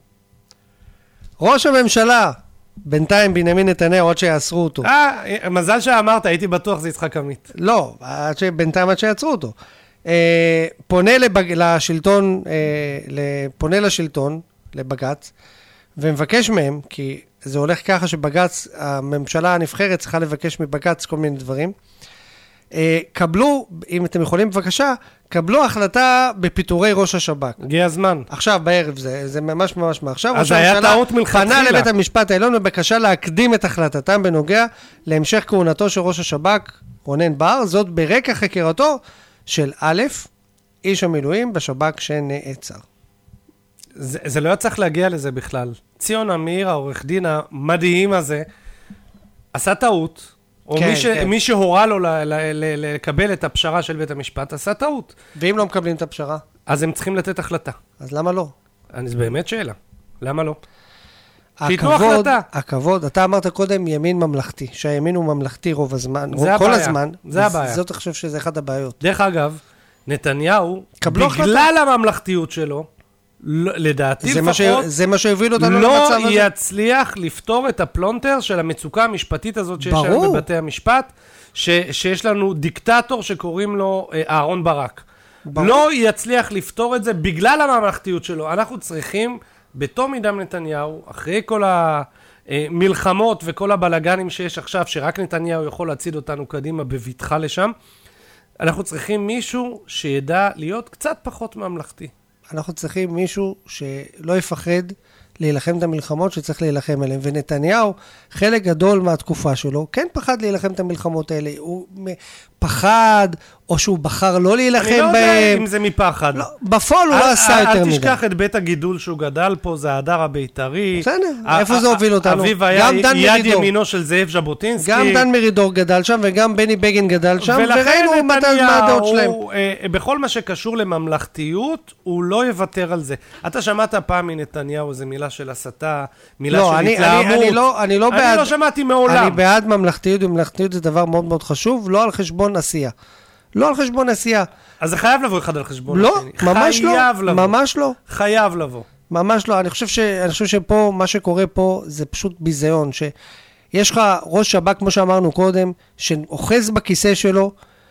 ראש הממשלה, בינתיים בנימין נתניהו, עוד שיעצרו אותו. אה, מזל שאמרת, הייתי בטוח זה יצחק עמית. לא, עד ש... בינתיים עד שיעצרו אותו. אה, פונה לבג... לשלטון, אה, פונה לשלטון, לבג"ץ, ומבקש מהם, כי זה הולך ככה שבג"ץ, הממשלה הנבחרת צריכה לבקש מבג"ץ כל מיני דברים. אה, קבלו, אם אתם יכולים בבקשה, קבלו החלטה בפיטורי ראש השב"כ. הגיע הזמן. עכשיו בערב זה, זה ממש ממש מעכשיו. אז היה טעות מלכתחילה. פנה לבית המשפט העליון בבקשה להקדים את החלטתם בנוגע להמשך כהונתו של ראש השב"כ, רונן בר, זאת ברקע חקירתו של א', איש המילואים בשב"כ שנעצר. זה, זה לא צריך להגיע לזה בכלל. ציון אמיר, העורך דין המדהים הזה, עשה טעות, או כן, מי, ש, כן. מי שהורה לו ל, ל, ל, לקבל את הפשרה של בית המשפט, עשה טעות. ואם לא מקבלים את הפשרה? אז הם צריכים לתת החלטה. אז למה לא? אני, זה באמת שאלה. למה לא? שיתנו הכבוד, החלטה. הכבוד, אתה אמרת קודם ימין ממלכתי, שהימין הוא ממלכתי רוב הזמן, רוב, זה כל הבעיה. הזמן. זה הבעיה. זאת אני חושב שזה אחד הבעיות. דרך אגב, נתניהו, קבלו בגלל החלטה. הממלכתיות שלו, לא- לדעתי זה מה, ש... לפחות, זה מה שהוביל אותנו לא למצב הזה. יצליח לפתור את הפלונטר של המצוקה המשפטית הזאת שיש לנו ברור. בבתי המשפט, ש... שיש לנו דיקטטור שקוראים לו אה, אהרון ברק. ברור. לא יצליח לפתור את זה בגלל הממלכתיות שלו. אנחנו צריכים, בתום עידן נתניהו, אחרי כל המלחמות וכל הבלגנים שיש עכשיו, שרק נתניהו יכול להציד אותנו קדימה בבטחה לשם, אנחנו צריכים מישהו שידע להיות קצת פחות ממלכתי. אנחנו צריכים מישהו שלא יפחד להילחם את המלחמות שצריך להילחם עליהן. ונתניהו, חלק גדול מהתקופה שלו, כן פחד להילחם את המלחמות האלה. הוא פחד, או שהוא בחר לא להילחם בהם. אני לא יודע אם זה מפחד. לא, בפועל הוא לא עשה יותר מדי. אל תשכח את בית הגידול שהוא גדל פה, זה ההדר הבית"רי. בסדר, איפה זה הוביל אותנו? אביב היה יד ימינו של זאב ז'בוטינסקי. גם דן מרידור גדל שם, וגם בני בגין גדל שם, וראינו מה הדעות שלהם. בכל מה שקשור לממלכתיות, הוא לא יוותר על זה. אתה שמעת פעם מנתניהו איזו מילה של הסתה, מילה של התלהמות. אני לא בעד... אני לא שמעתי מעולם. אני בעד ממלכתיות, וממלכתיות זה דבר מאוד מאוד חשוב, לא על חשבון עשייה. לא על חשבון עשייה. אז זה חייב לבוא אחד על חשבון. לא, ממש לא. ממש לא. חייב לבוא. ממש לא. אני חושב ש, אני חושב שפה, מה שקורה פה, זה פשוט ביזיון, שיש לך ראש שב"כ, כמו שאמרנו קודם, שאוחז בכיסא שלו,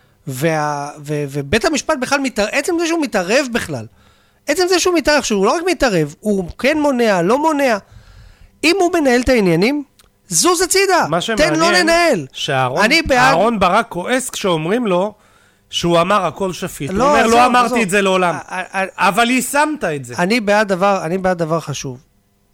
וה, ו, ובית המשפט בכלל מתערב, עצם זה שהוא מתערב בכלל. עצם זה שהוא מתערב, שהוא לא רק מתערב, הוא כן מונע, לא מונע. אם הוא מנהל את העניינים, זוז הצידה, תן לו לנהל. שאהרון ברק כועס כשאומרים לו שהוא אמר הכל שפיט. הוא אומר, לא אמרתי את זה לעולם. אבל יישמת את זה. אני בעד דבר, אני בעד דבר חשוב.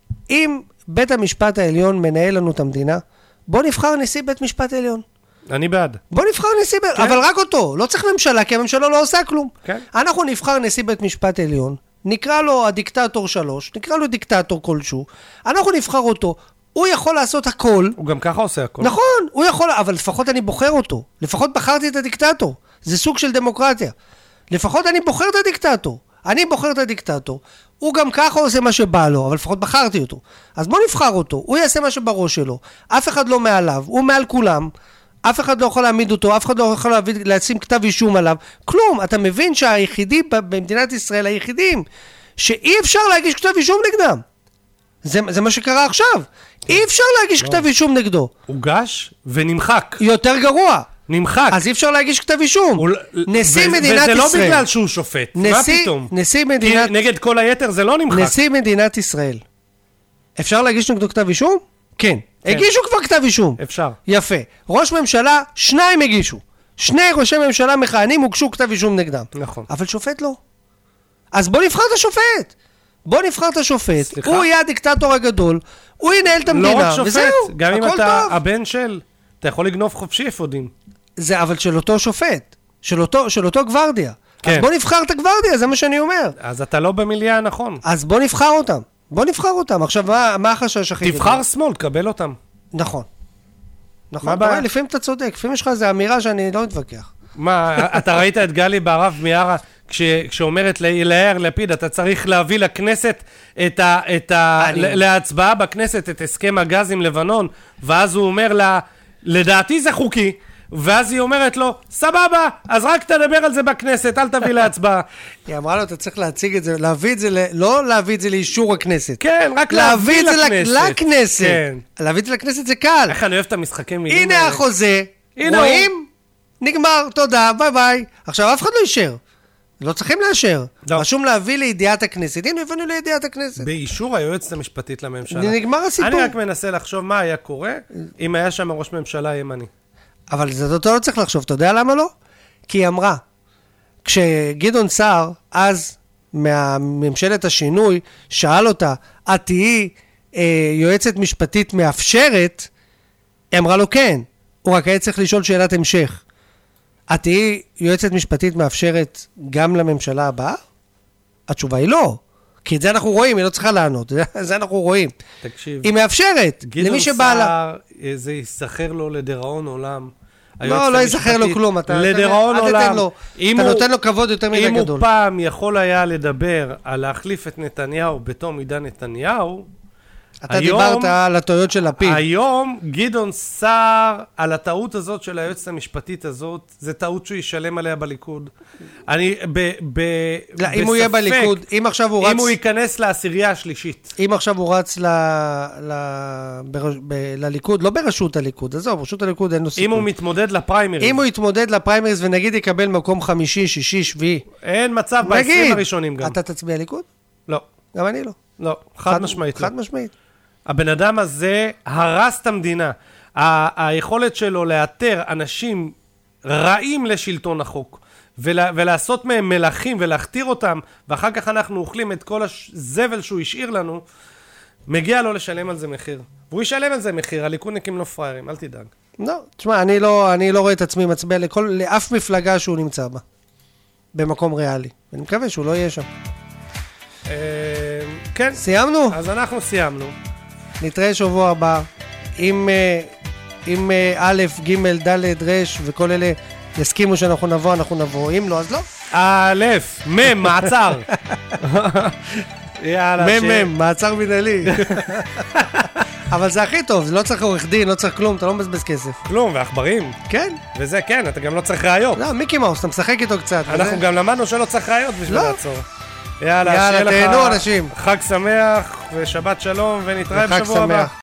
אם בית המשפט העליון מנהל לנו את המדינה, בוא נבחר נשיא בית משפט העליון. אני בעד. בוא נבחר נשיא בית, אבל רק אותו. לא צריך ממשלה, כי הממשלה לא עושה כלום. אנחנו נבחר נשיא בית משפט העליון, נקרא לו הדיקטטור שלוש, נקרא לו דיקטטור כלשהו. אנחנו נבחר אותו. הוא יכול לעשות הכל. הוא גם ככה עושה הכל. נכון, הוא יכול, אבל לפחות אני בוחר אותו. לפחות בחרתי את הדיקטטור. זה סוג של דמוקרטיה. לפחות אני בוחר את הדיקטטור. אני בוחר את הדיקטטור. הוא גם ככה עושה מה שבא לו, אבל לפחות בחרתי אותו. אז בוא נבחר אותו. הוא יעשה מה שבראש שלו. אף אחד לא מעליו. הוא מעל כולם. אף אחד לא יכול להעמיד אותו. אף אחד לא יכול להשים כתב אישום עליו. כלום. אתה מבין שהיחידים במדינת ישראל, היחידים, שאי אפשר להגיש כתב אישום נגדם. זה, זה מה שקרה עכשיו. אי אפשר להגיש כתב אישום נגדו. הוגש ונמחק. יותר גרוע. נמחק. אז אי אפשר להגיש כתב אישום. נשיא מדינת ישראל. וזה לא בגלל שהוא שופט. מה פתאום? נשיא מדינת... נגד כל היתר זה לא נמחק. נשיא מדינת ישראל. אפשר להגיש נגדו כתב אישום? כן. הגישו כבר כתב אישום. אפשר. יפה. ראש ממשלה, שניים הגישו. שני ראשי ממשלה מכהנים הוגשו כתב אישום נגדם. נכון. אבל שופט לא. אז בוא נבחר את השופט. בוא נבחר את השופט. סליחה? הוא יהיה הדיקטטור הגדול. הוא ינהל את המדינה. לא רק שופט. וזהו. גם אם אתה טוב. הבן של... אתה יכול לגנוב חופשי אפודים. זה אבל של אותו שופט. של אותו, של אותו גוורדיה. כן. אז בוא נבחר את הגוורדיה, זה מה שאני אומר. אז אתה לא במיליה הנכון. אז בוא נבחר אותם. בוא נבחר אותם. עכשיו, מה, מה החשש הכי גדול? תבחר שמאל, תקבל אותם. נכון. נכון. אתה רואה, לפעמים אתה צודק. לפעמים יש לך איזו אמירה שאני לא מתווכח. מה, אתה ראית את גלי בערב מיארה, כש, כשאומרת ליאיר לפיד, אתה צריך להביא לכנסת את ה... את ה אני... להצבעה בכנסת את הסכם הגז עם לבנון, ואז הוא אומר לה, לדעתי זה חוקי, ואז היא אומרת לו, סבבה, אז רק תדבר על זה בכנסת, אל תביא להצבעה. היא אמרה לו, אתה צריך להציג את זה, להביא את זה, לא להביא את זה לאישור הכנסת. כן, רק להביא את לכנסת. זה לכנסת. כן. להביא את זה לכנסת זה קל. איך אני אוהב את המשחקי מילים. הנה החוזה, רואים? נגמר, תודה, ביי ביי. עכשיו אף אחד לא אישר. לא צריכים לאשר. רשום להביא לידיעת הכנסת. הנה, הבאנו לידיעת הכנסת. באישור היועצת המשפטית לממשלה. נגמר הסיפור. אני רק מנסה לחשוב מה היה קורה אם היה שם ראש ממשלה ימני. אבל זה אותו לא צריך לחשוב. אתה יודע למה לא? כי היא אמרה, כשגדעון סער, אז מהממשלת השינוי, שאל אותה, את תהיי אה, יועצת משפטית מאפשרת, היא אמרה לו כן. הוא רק היה צריך לשאול שאלת המשך. את תהיי יועצת משפטית מאפשרת גם לממשלה הבאה? התשובה היא לא. כי את זה אנחנו רואים, היא לא צריכה לענות. זה אנחנו רואים. תקשיב. היא מאפשרת למי שבא לה. גדעון סער, זה יסחר לו לדיראון עולם. לא, לא יסחר לו כלום. לדיראון עולם. אתה נותן לו כבוד יותר מדי גדול. אם הוא פעם יכול היה לדבר על להחליף את נתניהו בתום עידן נתניהו, אתה היום, דיברת על הטעויות של לפיד. היום גדעון סער על הטעות הזאת של היועצת המשפטית הזאת, זה טעות שהוא ישלם עליה בליכוד. אני ב, ב, לא, אם הוא יהיה בליכוד, אם עכשיו הוא רץ... אם הוא ייכנס לעשירייה השלישית. אם עכשיו הוא רץ ל, ל, ב, ב, לליכוד, לא בראשות הליכוד, עזוב, בראשות הליכוד אין לו סיכוי. אם הוא מתמודד לפריימריז. אם הוא יתמודד לפריימריז ונגיד יקבל מקום חמישי, שישי, שביעי. אין מצב בעשרים הראשונים גם. אתה תצביע ליכוד? לא. גם אני לא. לא, חד, חד משמעית. חד משמעית. הבן אדם הזה הרס את המדינה. ה- היכולת שלו לאתר אנשים רעים לשלטון החוק, ולה- ולעשות מהם מלכים ולהכתיר אותם, ואחר כך אנחנו אוכלים את כל הזבל שהוא השאיר לנו, מגיע לו לשלם על זה מחיר. והוא ישלם על זה מחיר, הליכודניקים לא פריירים, אל תדאג. לא, תשמע, אני לא, אני לא רואה את עצמי מצביע לכל, לאף מפלגה שהוא נמצא בה. במקום ריאלי. אני מקווה שהוא לא יהיה שם. אה, כן. סיימנו? אז אנחנו סיימנו. נתראה שבוע הבא. עם, אה, עם אה, א', ג', ד', ר' וכל אלה יסכימו שאנחנו נבוא, אנחנו נבוא. אם לא, אז לא. א', מ', מעצר. יאללה, מ', מ', מעצר מנהלי. אבל זה הכי טוב, זה לא צריך עורך דין, לא צריך כלום, אתה לא מבזבז כסף. כלום, ועכברים. כן. וזה כן, אתה גם לא צריך ראיות. לא, מיקי מאוס, אתה משחק איתו קצת. אנחנו וזה... גם למדנו שלא צריך ראיות בשביל לא. לעצור. יאללה, יאללה, שיהיה לך תהנו אנשים. חג שמח ושבת שלום, ונתראה בשבוע הבא.